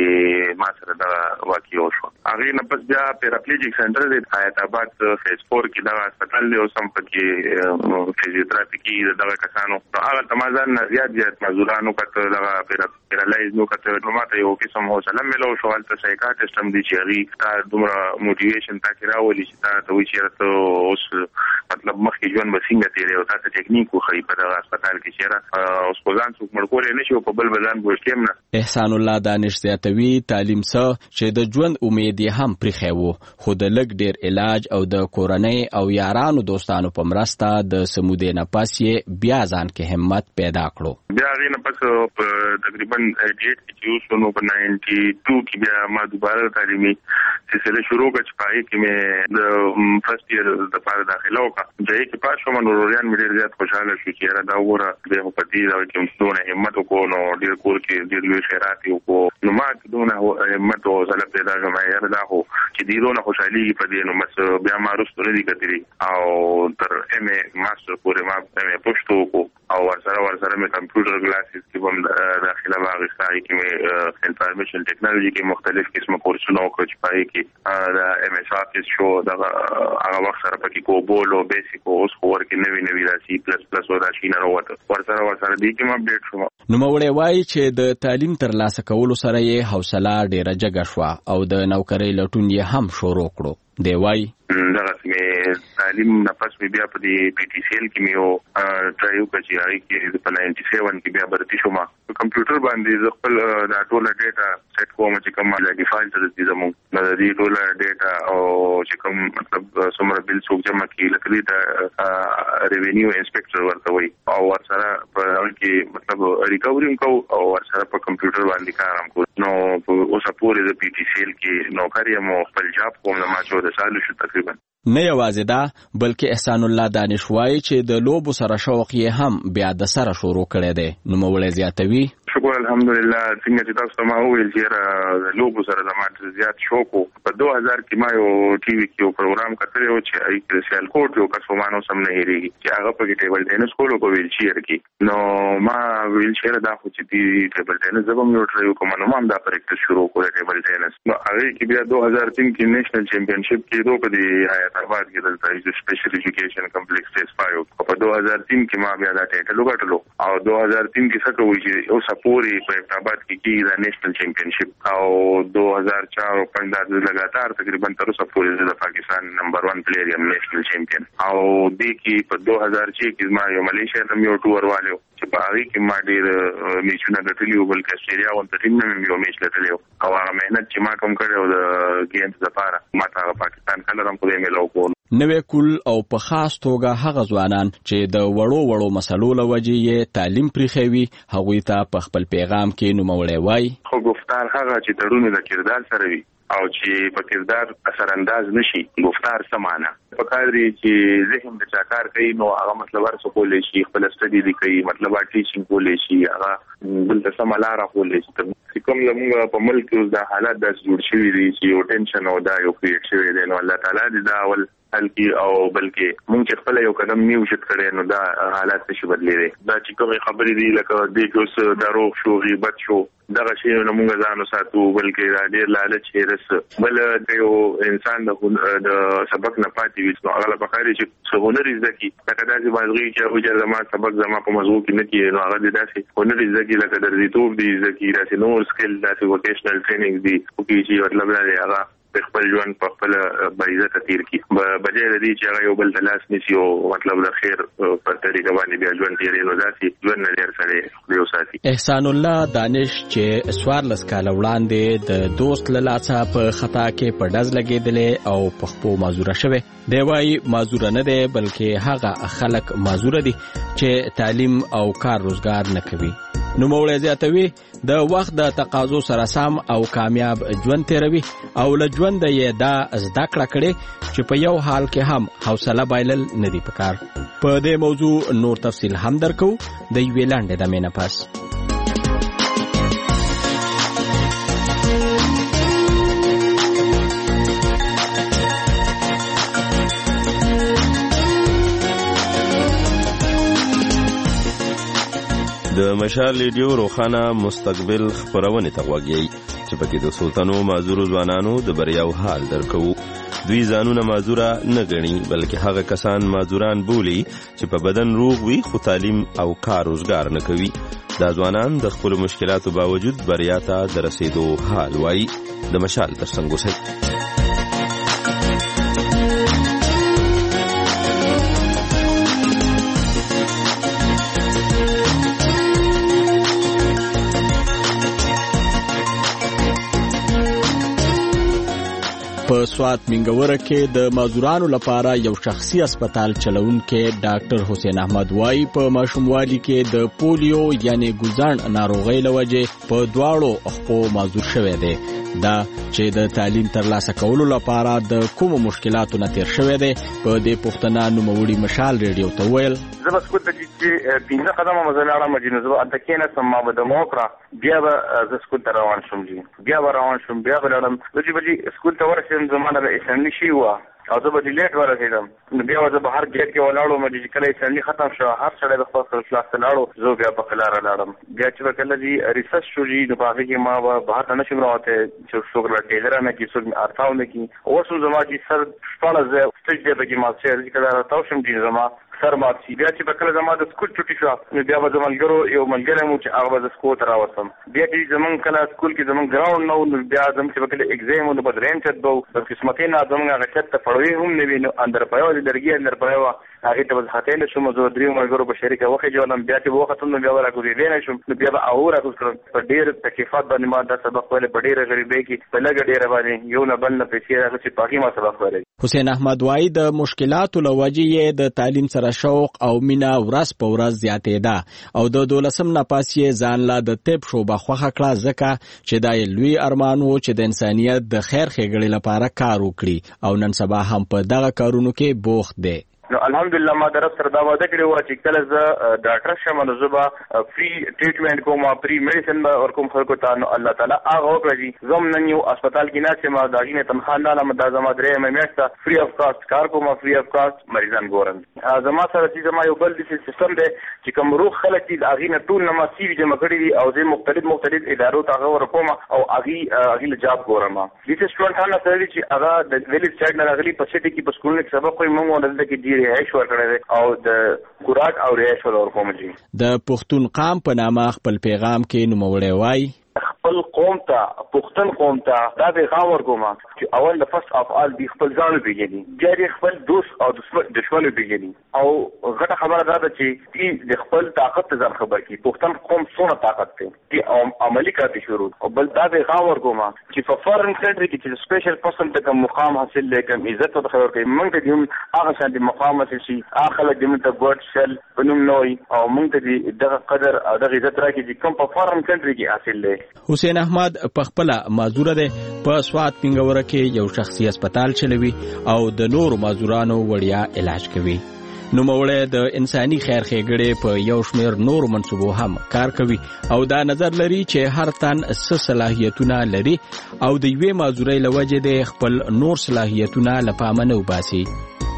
چې ما سره دا واقعي وشو. هغه نه پس بیا پیراپلیجیک سنټر د حیات آباد فیز فور کې دا هسپتال دی او سم پکې فزیوتراپي کې دغه کسانو هغه تمازان نه زیات زیات مزورانو کته دغه پیرالایز نو کته نو ماته یو قسم حوصله ملو شو هلته سایکاټریسټ هم دی چې هغه تا دومره موټیویشن تا کې راولي چې تا ته وایي چې ته اوس مطلب مخکې ژوند به څنګه تېرې او تا ته ټیکنیک وښیي په دغه هسپتال کې چېرې اوس خو ځان څوک مړ کولی نه شي او په بل به ځان ګوښتي هم نه. احسان الله دانش زیاتوي تعلیم څه چې د ژوند امید یې هم پرېښی و خو د لږ ډېر علاج او د کورنۍ او یارانو دوستانو په مرسته د سمودې نه پس یې بیا ځان کې همت پیدا کړو. بیا هغې نه پس په تقریبا ایټي ایټ کې چې اوس نو په ناینټي ټو کې بیا ما دوباره تعلیمي سلسله شروع کړه چې په هغې کې مې د فرست ایئر دپاره داخله وکړه. د هغې کې پاس شوم نو وروریان مې ډېر زیات خوشحاله شو چې یاره دا وګوره دی خو په دې دغه کې دونه همت وکړو نو ډېر کور کې ډېر لوی خیرات یې وکړو نو ما دونه همت او حوصله پیدا کړه ما یاره دا خو چې دې دونه خوشحالېږي په دې نو بس بیا ما وروسته نه دي کتلي او تر ایم اے ماسټر پورې ما ایم اے پښتو وکړو او ورسره ورسره مې کمپیوټر کلاسز کې هم داخله واخیسته. هغې کې مې انفارمیشن ټیکنالوژي کې مختلف قسمه کورسونه وکړه چې په هغې کې د ایم ایس آفیس شو دغه هغه وخت سره پکې کوبول او بیسیک اوس خو ورکې نوي نوي دا سی پلس پلس او دا شي نه راوته ورسره ورسره دې کې م اپډیټ شوم. نوموړی وایي چې د تعلیم ترلاسه کولو سره یې حوصله ډېره جګه شوه او د نوکرۍ لټون یې هم شروع کړو. دی وایي دغسې مې تعلیم نه پس مې بیا په دې پی ټي سی ایل کې مې یو ټرای وکړه چې هغې کې په ناینټي سیون کې بیا برتي شوم. په کمپیوټر باندې زه خپل دا ټوله ډیټا سیټ کوم چې کوم لګي فایل ته دي زموږ د دې ټوله ډیټا او چې کوم مطلب څومره بل څوک جمع کړي لکه دې ته ریوینیو انسپیکټر ورته وایي او ورسره په هغه کې مطلب ریکوري هم کوو او ورسره په کمپیوټر باندې کار هم کوو. نو اوسه پورې د پی ټي سی ایل کې نوکر یم او خپل جاب کوم زما چودہ سالو شو تقریبا. نه یوازې دا بلکې احسان الله دانش وایي چې د لوبو سره شوق یې هم بیا د سره شروع کړی دی. نوموړی زیاتوي شکر الحمدلله څنګه چې تاسو ته ما وویل چې د لوبو سره زما زیات شوق و. په دوه هزار کې ما یو ټي وي کې یو پروګرام کتلی و چې هغې کې د سیالکوټ یو کس ما اوس هم نه هېرېږي چې هغه پکې ټیبل ټینس کولو په ویل چیر کې نو ما ویل چیر دا خو چې دې ټیبل ټینس زه به هم یو ټرای وکړم نو ما هم دا پریکټس شروع کړی ټیبل ټینس. نو هغې کې بیا دوه هزار تین کې نیشنل چیمپینشپ کېدو په دې حیات آباد کې دلته سپیشل ایجوکیشن کمپلیکس ټیس فایو په دوه هزار تین کې ما بیا دا ټایټل وګټلو او دوه هزار تین کې څه کوي چې اوسه پورې په حیات آباد کې کېږي دا نیشنل چیمپینشپ او دوه هزار چار او پنځه دا لګاتار تقریبا تر اوسه پورې د پاکستان نمبر ون پلیر یم نیشنل چیمپین او دې کې په دوه هزار چھ کې ما یو ملیشیا ته یو ټور والو چې په هغې کې ما ډېر میچونه ګټلي وو بلکې اسټرالیا غونته ټیم نه مې یو میچ ګټلی و او هغه محنت چې ما کوم کړی و د ګیمز دپاره ما ته هغه پاکستان کلر هم خدای میلاو کړو. نوې کول او په خاص توګه هغه ځوانان چې د وړو وړو مسلو له وجې یې تعلیم پرېښی وي هغوی ته په خپل پیغام کې نوموړی وایي خو گفتار هغه چې تړون د کردار سره وي او چې په کردار اثرانداز نشي گفتار څه معنا پکار دی چې ذهن د چا کار کوي نو هغه مطلب ورڅ کولی شي خپل سټډي دی کوي مطلب ټیچینګ کولی شي هغه دلته سمه لاره کولی شي. کوم زموږ په ملک کې اوس دا حالات داسې جوړ شوي دي چې یو ټینشن او دا یو کریټ شوی دی نو الله تعالی دې دا اول حل کی او بلکې مونږ چې خپل یو قدم نیو شت کړي نو دا حالات نشي بدلېږي. دا چې کومه خبرې دي لکه دې کې اوس دروغ شو غیبت شو دغه شی نه مونږ ځانو ساتو بلکې را ډېر لالچ هرس بل یو انسان د سبق نه پاتې وي نو هغه په خاري چې څه هنر زکی لکه داسې باندې چې هغه زما سبق زما په موضوع کې نه کیږي نو هغه داسې هنر زکی لکه درځيتوب دي زکی داسې نور سکل داسې ووکیشنل ټریننګ دي او کې چې مطلب دا دی هغه خپل ژوند په خپل باعزت تیر کی بجای ردی چې هغه یو بل تلاش نشي او مطلب د خیر په طریقه باندې بیا ژوند تیرې نو داسې ژوند نه لري سره یو ساتي. احسان الله دانش چې سوار لس کال وړاندې د دوست له لاسه په خطا کې په ډز لګېدلې او په خپل معذوره شوه. دی وايي معذوره نه دی بلکې هغه خلک معذوره دي چې تعلیم او کار روزګار نه کوي. نو موږ زیاتوي د وخت د تقاضو سره سم او کامیاب ژوند تیروي او له ژوند یې دا زده کړه کړي چې په یو حال کې هم حوصله بایلل نه دی پکار. په دې موضوع نور تفصیل هم درکو د یوې لاندې د مینه پاس. د مشال ریډیو روخانه مستقبل خبرونه تغوږی چې پکې د سلطانو معذورو ځوانانو د بریاو حال درکو. دوی ځانونه معذوره نه غني بلکې هغه کسان معذوران بولی چې په بدن روغ وي خو تعلیم او کار روزګار نه کوي. دا ځوانان د خپل مشکلاتو باوجود بریا ته د رسیدو حال وایي. د مشال ترڅنګ اوسئ. په سوات منګوره کې د معذورانو لپاره یو شخصي هسپتال چلونکي ډاکټر حسین احمد وايي په ماشوموالي کې د پولیو یعنی ګوزان ناروغۍ لوجه په دواړو خپو معذور شوی دی. دا چې د تعلیم ترلاسه کولو لپاره د کوم مشکلاتو نه تیر شوی دی په دې پوښتنه نوموړي مشال ریډیو ته ویل. زه بس کوته چې پینځه قدمه مزلاړه مجنزو اته کې نه سم ما د موکرا بیا به ز سکول ته روان شوم جی بیا روان شوم بیا ولړم چې بجې سکول ته ورسېم زمانه د اسلامي شي وا او زه به لیټ ورسېدم نو بیا زه به هر ګیټ کې ولاړو مې چې کله اسلامي ختم شو هر سړی د خپل کلاس ته لاړو زه بیا په کلار لاړم بیا چې کله جی ریسرچ شو جی نو په هغه کې ما به بهر نه شم راوته چې څوک ټیلر نه کی څوک ارتاو نه کی اوس زما چې سر شپاله زه سټیج دی به کې ما چې کله راوته شم جی زما سر ما چې بیا چې په کله زما د سکول چټي شو نو بیا به زمونږ یو ملګری مو چې هغه د سکول ته راوستم بیا چې زمونږ کله سکول کې زمونږ ګراوند نو بیا زموږ چې په کله ایگزام نو بدرین چت بو د قسمتي نه زمونږ هغه چت ته پړوي هم نه وینو اندر پيو د درګي اندر پيو هغه ته به هته له شوم زه دریم ملګرو په شریکه وخت جوړم بیا چې وخت نو بیا راکو دي نه شوم نو بیا به او راکو په ډیر تکلیفات باندې ما د سبق ولې په ډیره غریبۍ کې په لګ ډیره باندې یو نه بل نه پیسې راغلي چې پاکي ما سبق ولې. حسین احمد وايي د مشکلاتو لوجې د تعلیم سره شوق او مینا ورځ په ورځ زیاتې ده او د دولسم نه پاسې ځان لا د طب شوبه خوخه کړه ځکه چې دا لوی ارمان وو چې د انسانيت د خیر ښېګړې لپاره کار وکړي او نن سبا هم په دغه کارونو کې بوخت دی. نو الحمدلله ما درف سره دا وعده کړې و چې کله زه ډاکټر شم نو زه به فری ټریټمنټ کوم فری میډیسن به ورکوم خلکو ته نو الله تعالی هغه وکړي زم نن یو هسپتال کې نه چې ما داغینه تنخواه نه لم دا زما درې مې میاشته فری اف کاست کار کوم فری اف کاست مریضان ګورم زما سره چې زما یو بل د سیستم دی چې کوم روغ خلک دي داغینه ټول نه ما سی وی جمع کړی دي او زه مختلف مختلف ادارو ته ورکوم او اغي اغي جاب ګورم د سټوډنټ نه سره چې هغه د ویلیج سایډ نه راغلي په سټي کې په سکول کې سبق کوي موږ ولته کې رهائش ورکړی او د خوراک او رهائش ورکوم جی. د پښتون قام په نامه خپل پیغام کې نوموړی وایي خپل قوم ته پښتون قوم ته دا پیغام ورکوم چې اول د فرست اف ال دی خپل ځان پیژني بیا خپل دوست او دشمن پیژني او غټه خبره دا ده چې د خپل طاقت ته ځان خبر کی پښتون قوم څونه طاقت دی چې عملی کار شروع او بل دا پیغام ورکوم چې په فارن کنټری کې چې سپیشل پرسن ته کوم مقام حاصل لکم عزت او خبر کوي موږ ته هم هغه شان د مقام حاصل شي اخله د موږ ته ګډ شل بنوم نوې او موږ ته دغه قدر او دغه عزت راکړي چې کوم په فارن کنټری کې حاصل دی. حسین احمد په خپل معذور دی په سوات منګوره کې یو شخصي هسپتال چلوي او د نورو معذورانو وړیا علاج کوي. نو موړې د انساني خیر ښېګړې په یو شمېر نورو منصوبو هم کار کوي او دا نظر لري چې هر تن څه صلاحیتونه لري او د یوې معذورۍ له وجې د خپل نور صلاحیتونه له پامه نه وباسي.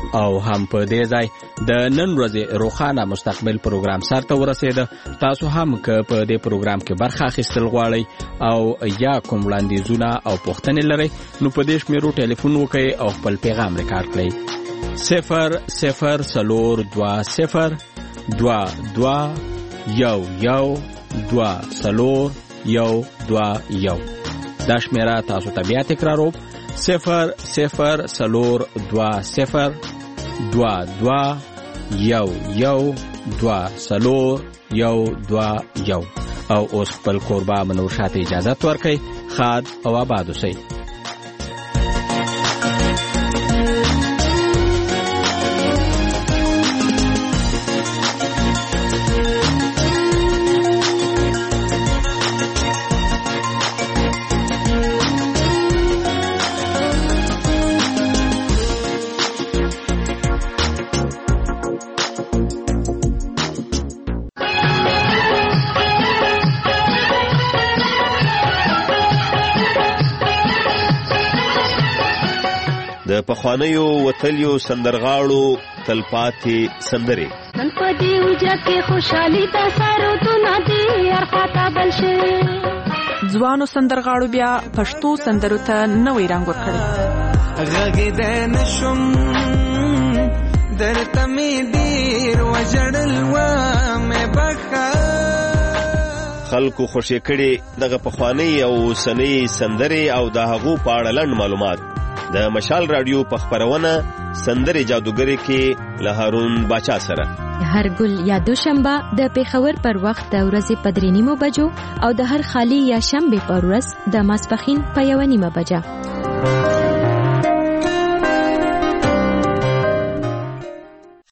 او هم په دې ځای د نن ورځې روخانه مستقبل پروګرام سره ورسېده. تاسو هم که په دې پروګرام کې برخه اخیستل غواړئ او یا کوم وړاندیزونه او پوښتنې لرئ نو په دې شمیرو ټلیفون وکړئ او خپل پیغام ریکارډ کړئ. صفر صفر څلور دوه صفر دوه دوه یو یو دوه څلور یو دوه یو. دا شمیره تاسو ته بیا تکراروم. صفر صفر څلور دوه صفر دوه دوه یو یو دوه څلور یو دوه یو. او اوس خپل کوربه منور شاته اجازه ورکړئ. خاد او آباد اوسئ. د پخوانیو وتلیو سندرغاړو تلپاتې سندرې نن په دې وجه کې خوشحالي د سارو دونه دي ارخاته بل شي. ځوانو سندرغاړو بیا پښتو سندرو ته نوې رنګ ورکړی. غږېدی نشم درته مې ډېر وژړل ومې بخښه. خلکو خوشې کړي دغه پخوانۍ او اوسنۍ سندرې او د هغو په اړه لنډ معلومات د مشال رادیو په خپرونه سندرې جادوګرې کې له هارون باچا سره هر ګل یا دوشنبه د پیښور پر وخت د ورځې په درې نیمو بجو او د هر خالی یا شنبه پر ورځ د ماسپخین په یو نیمه بجه.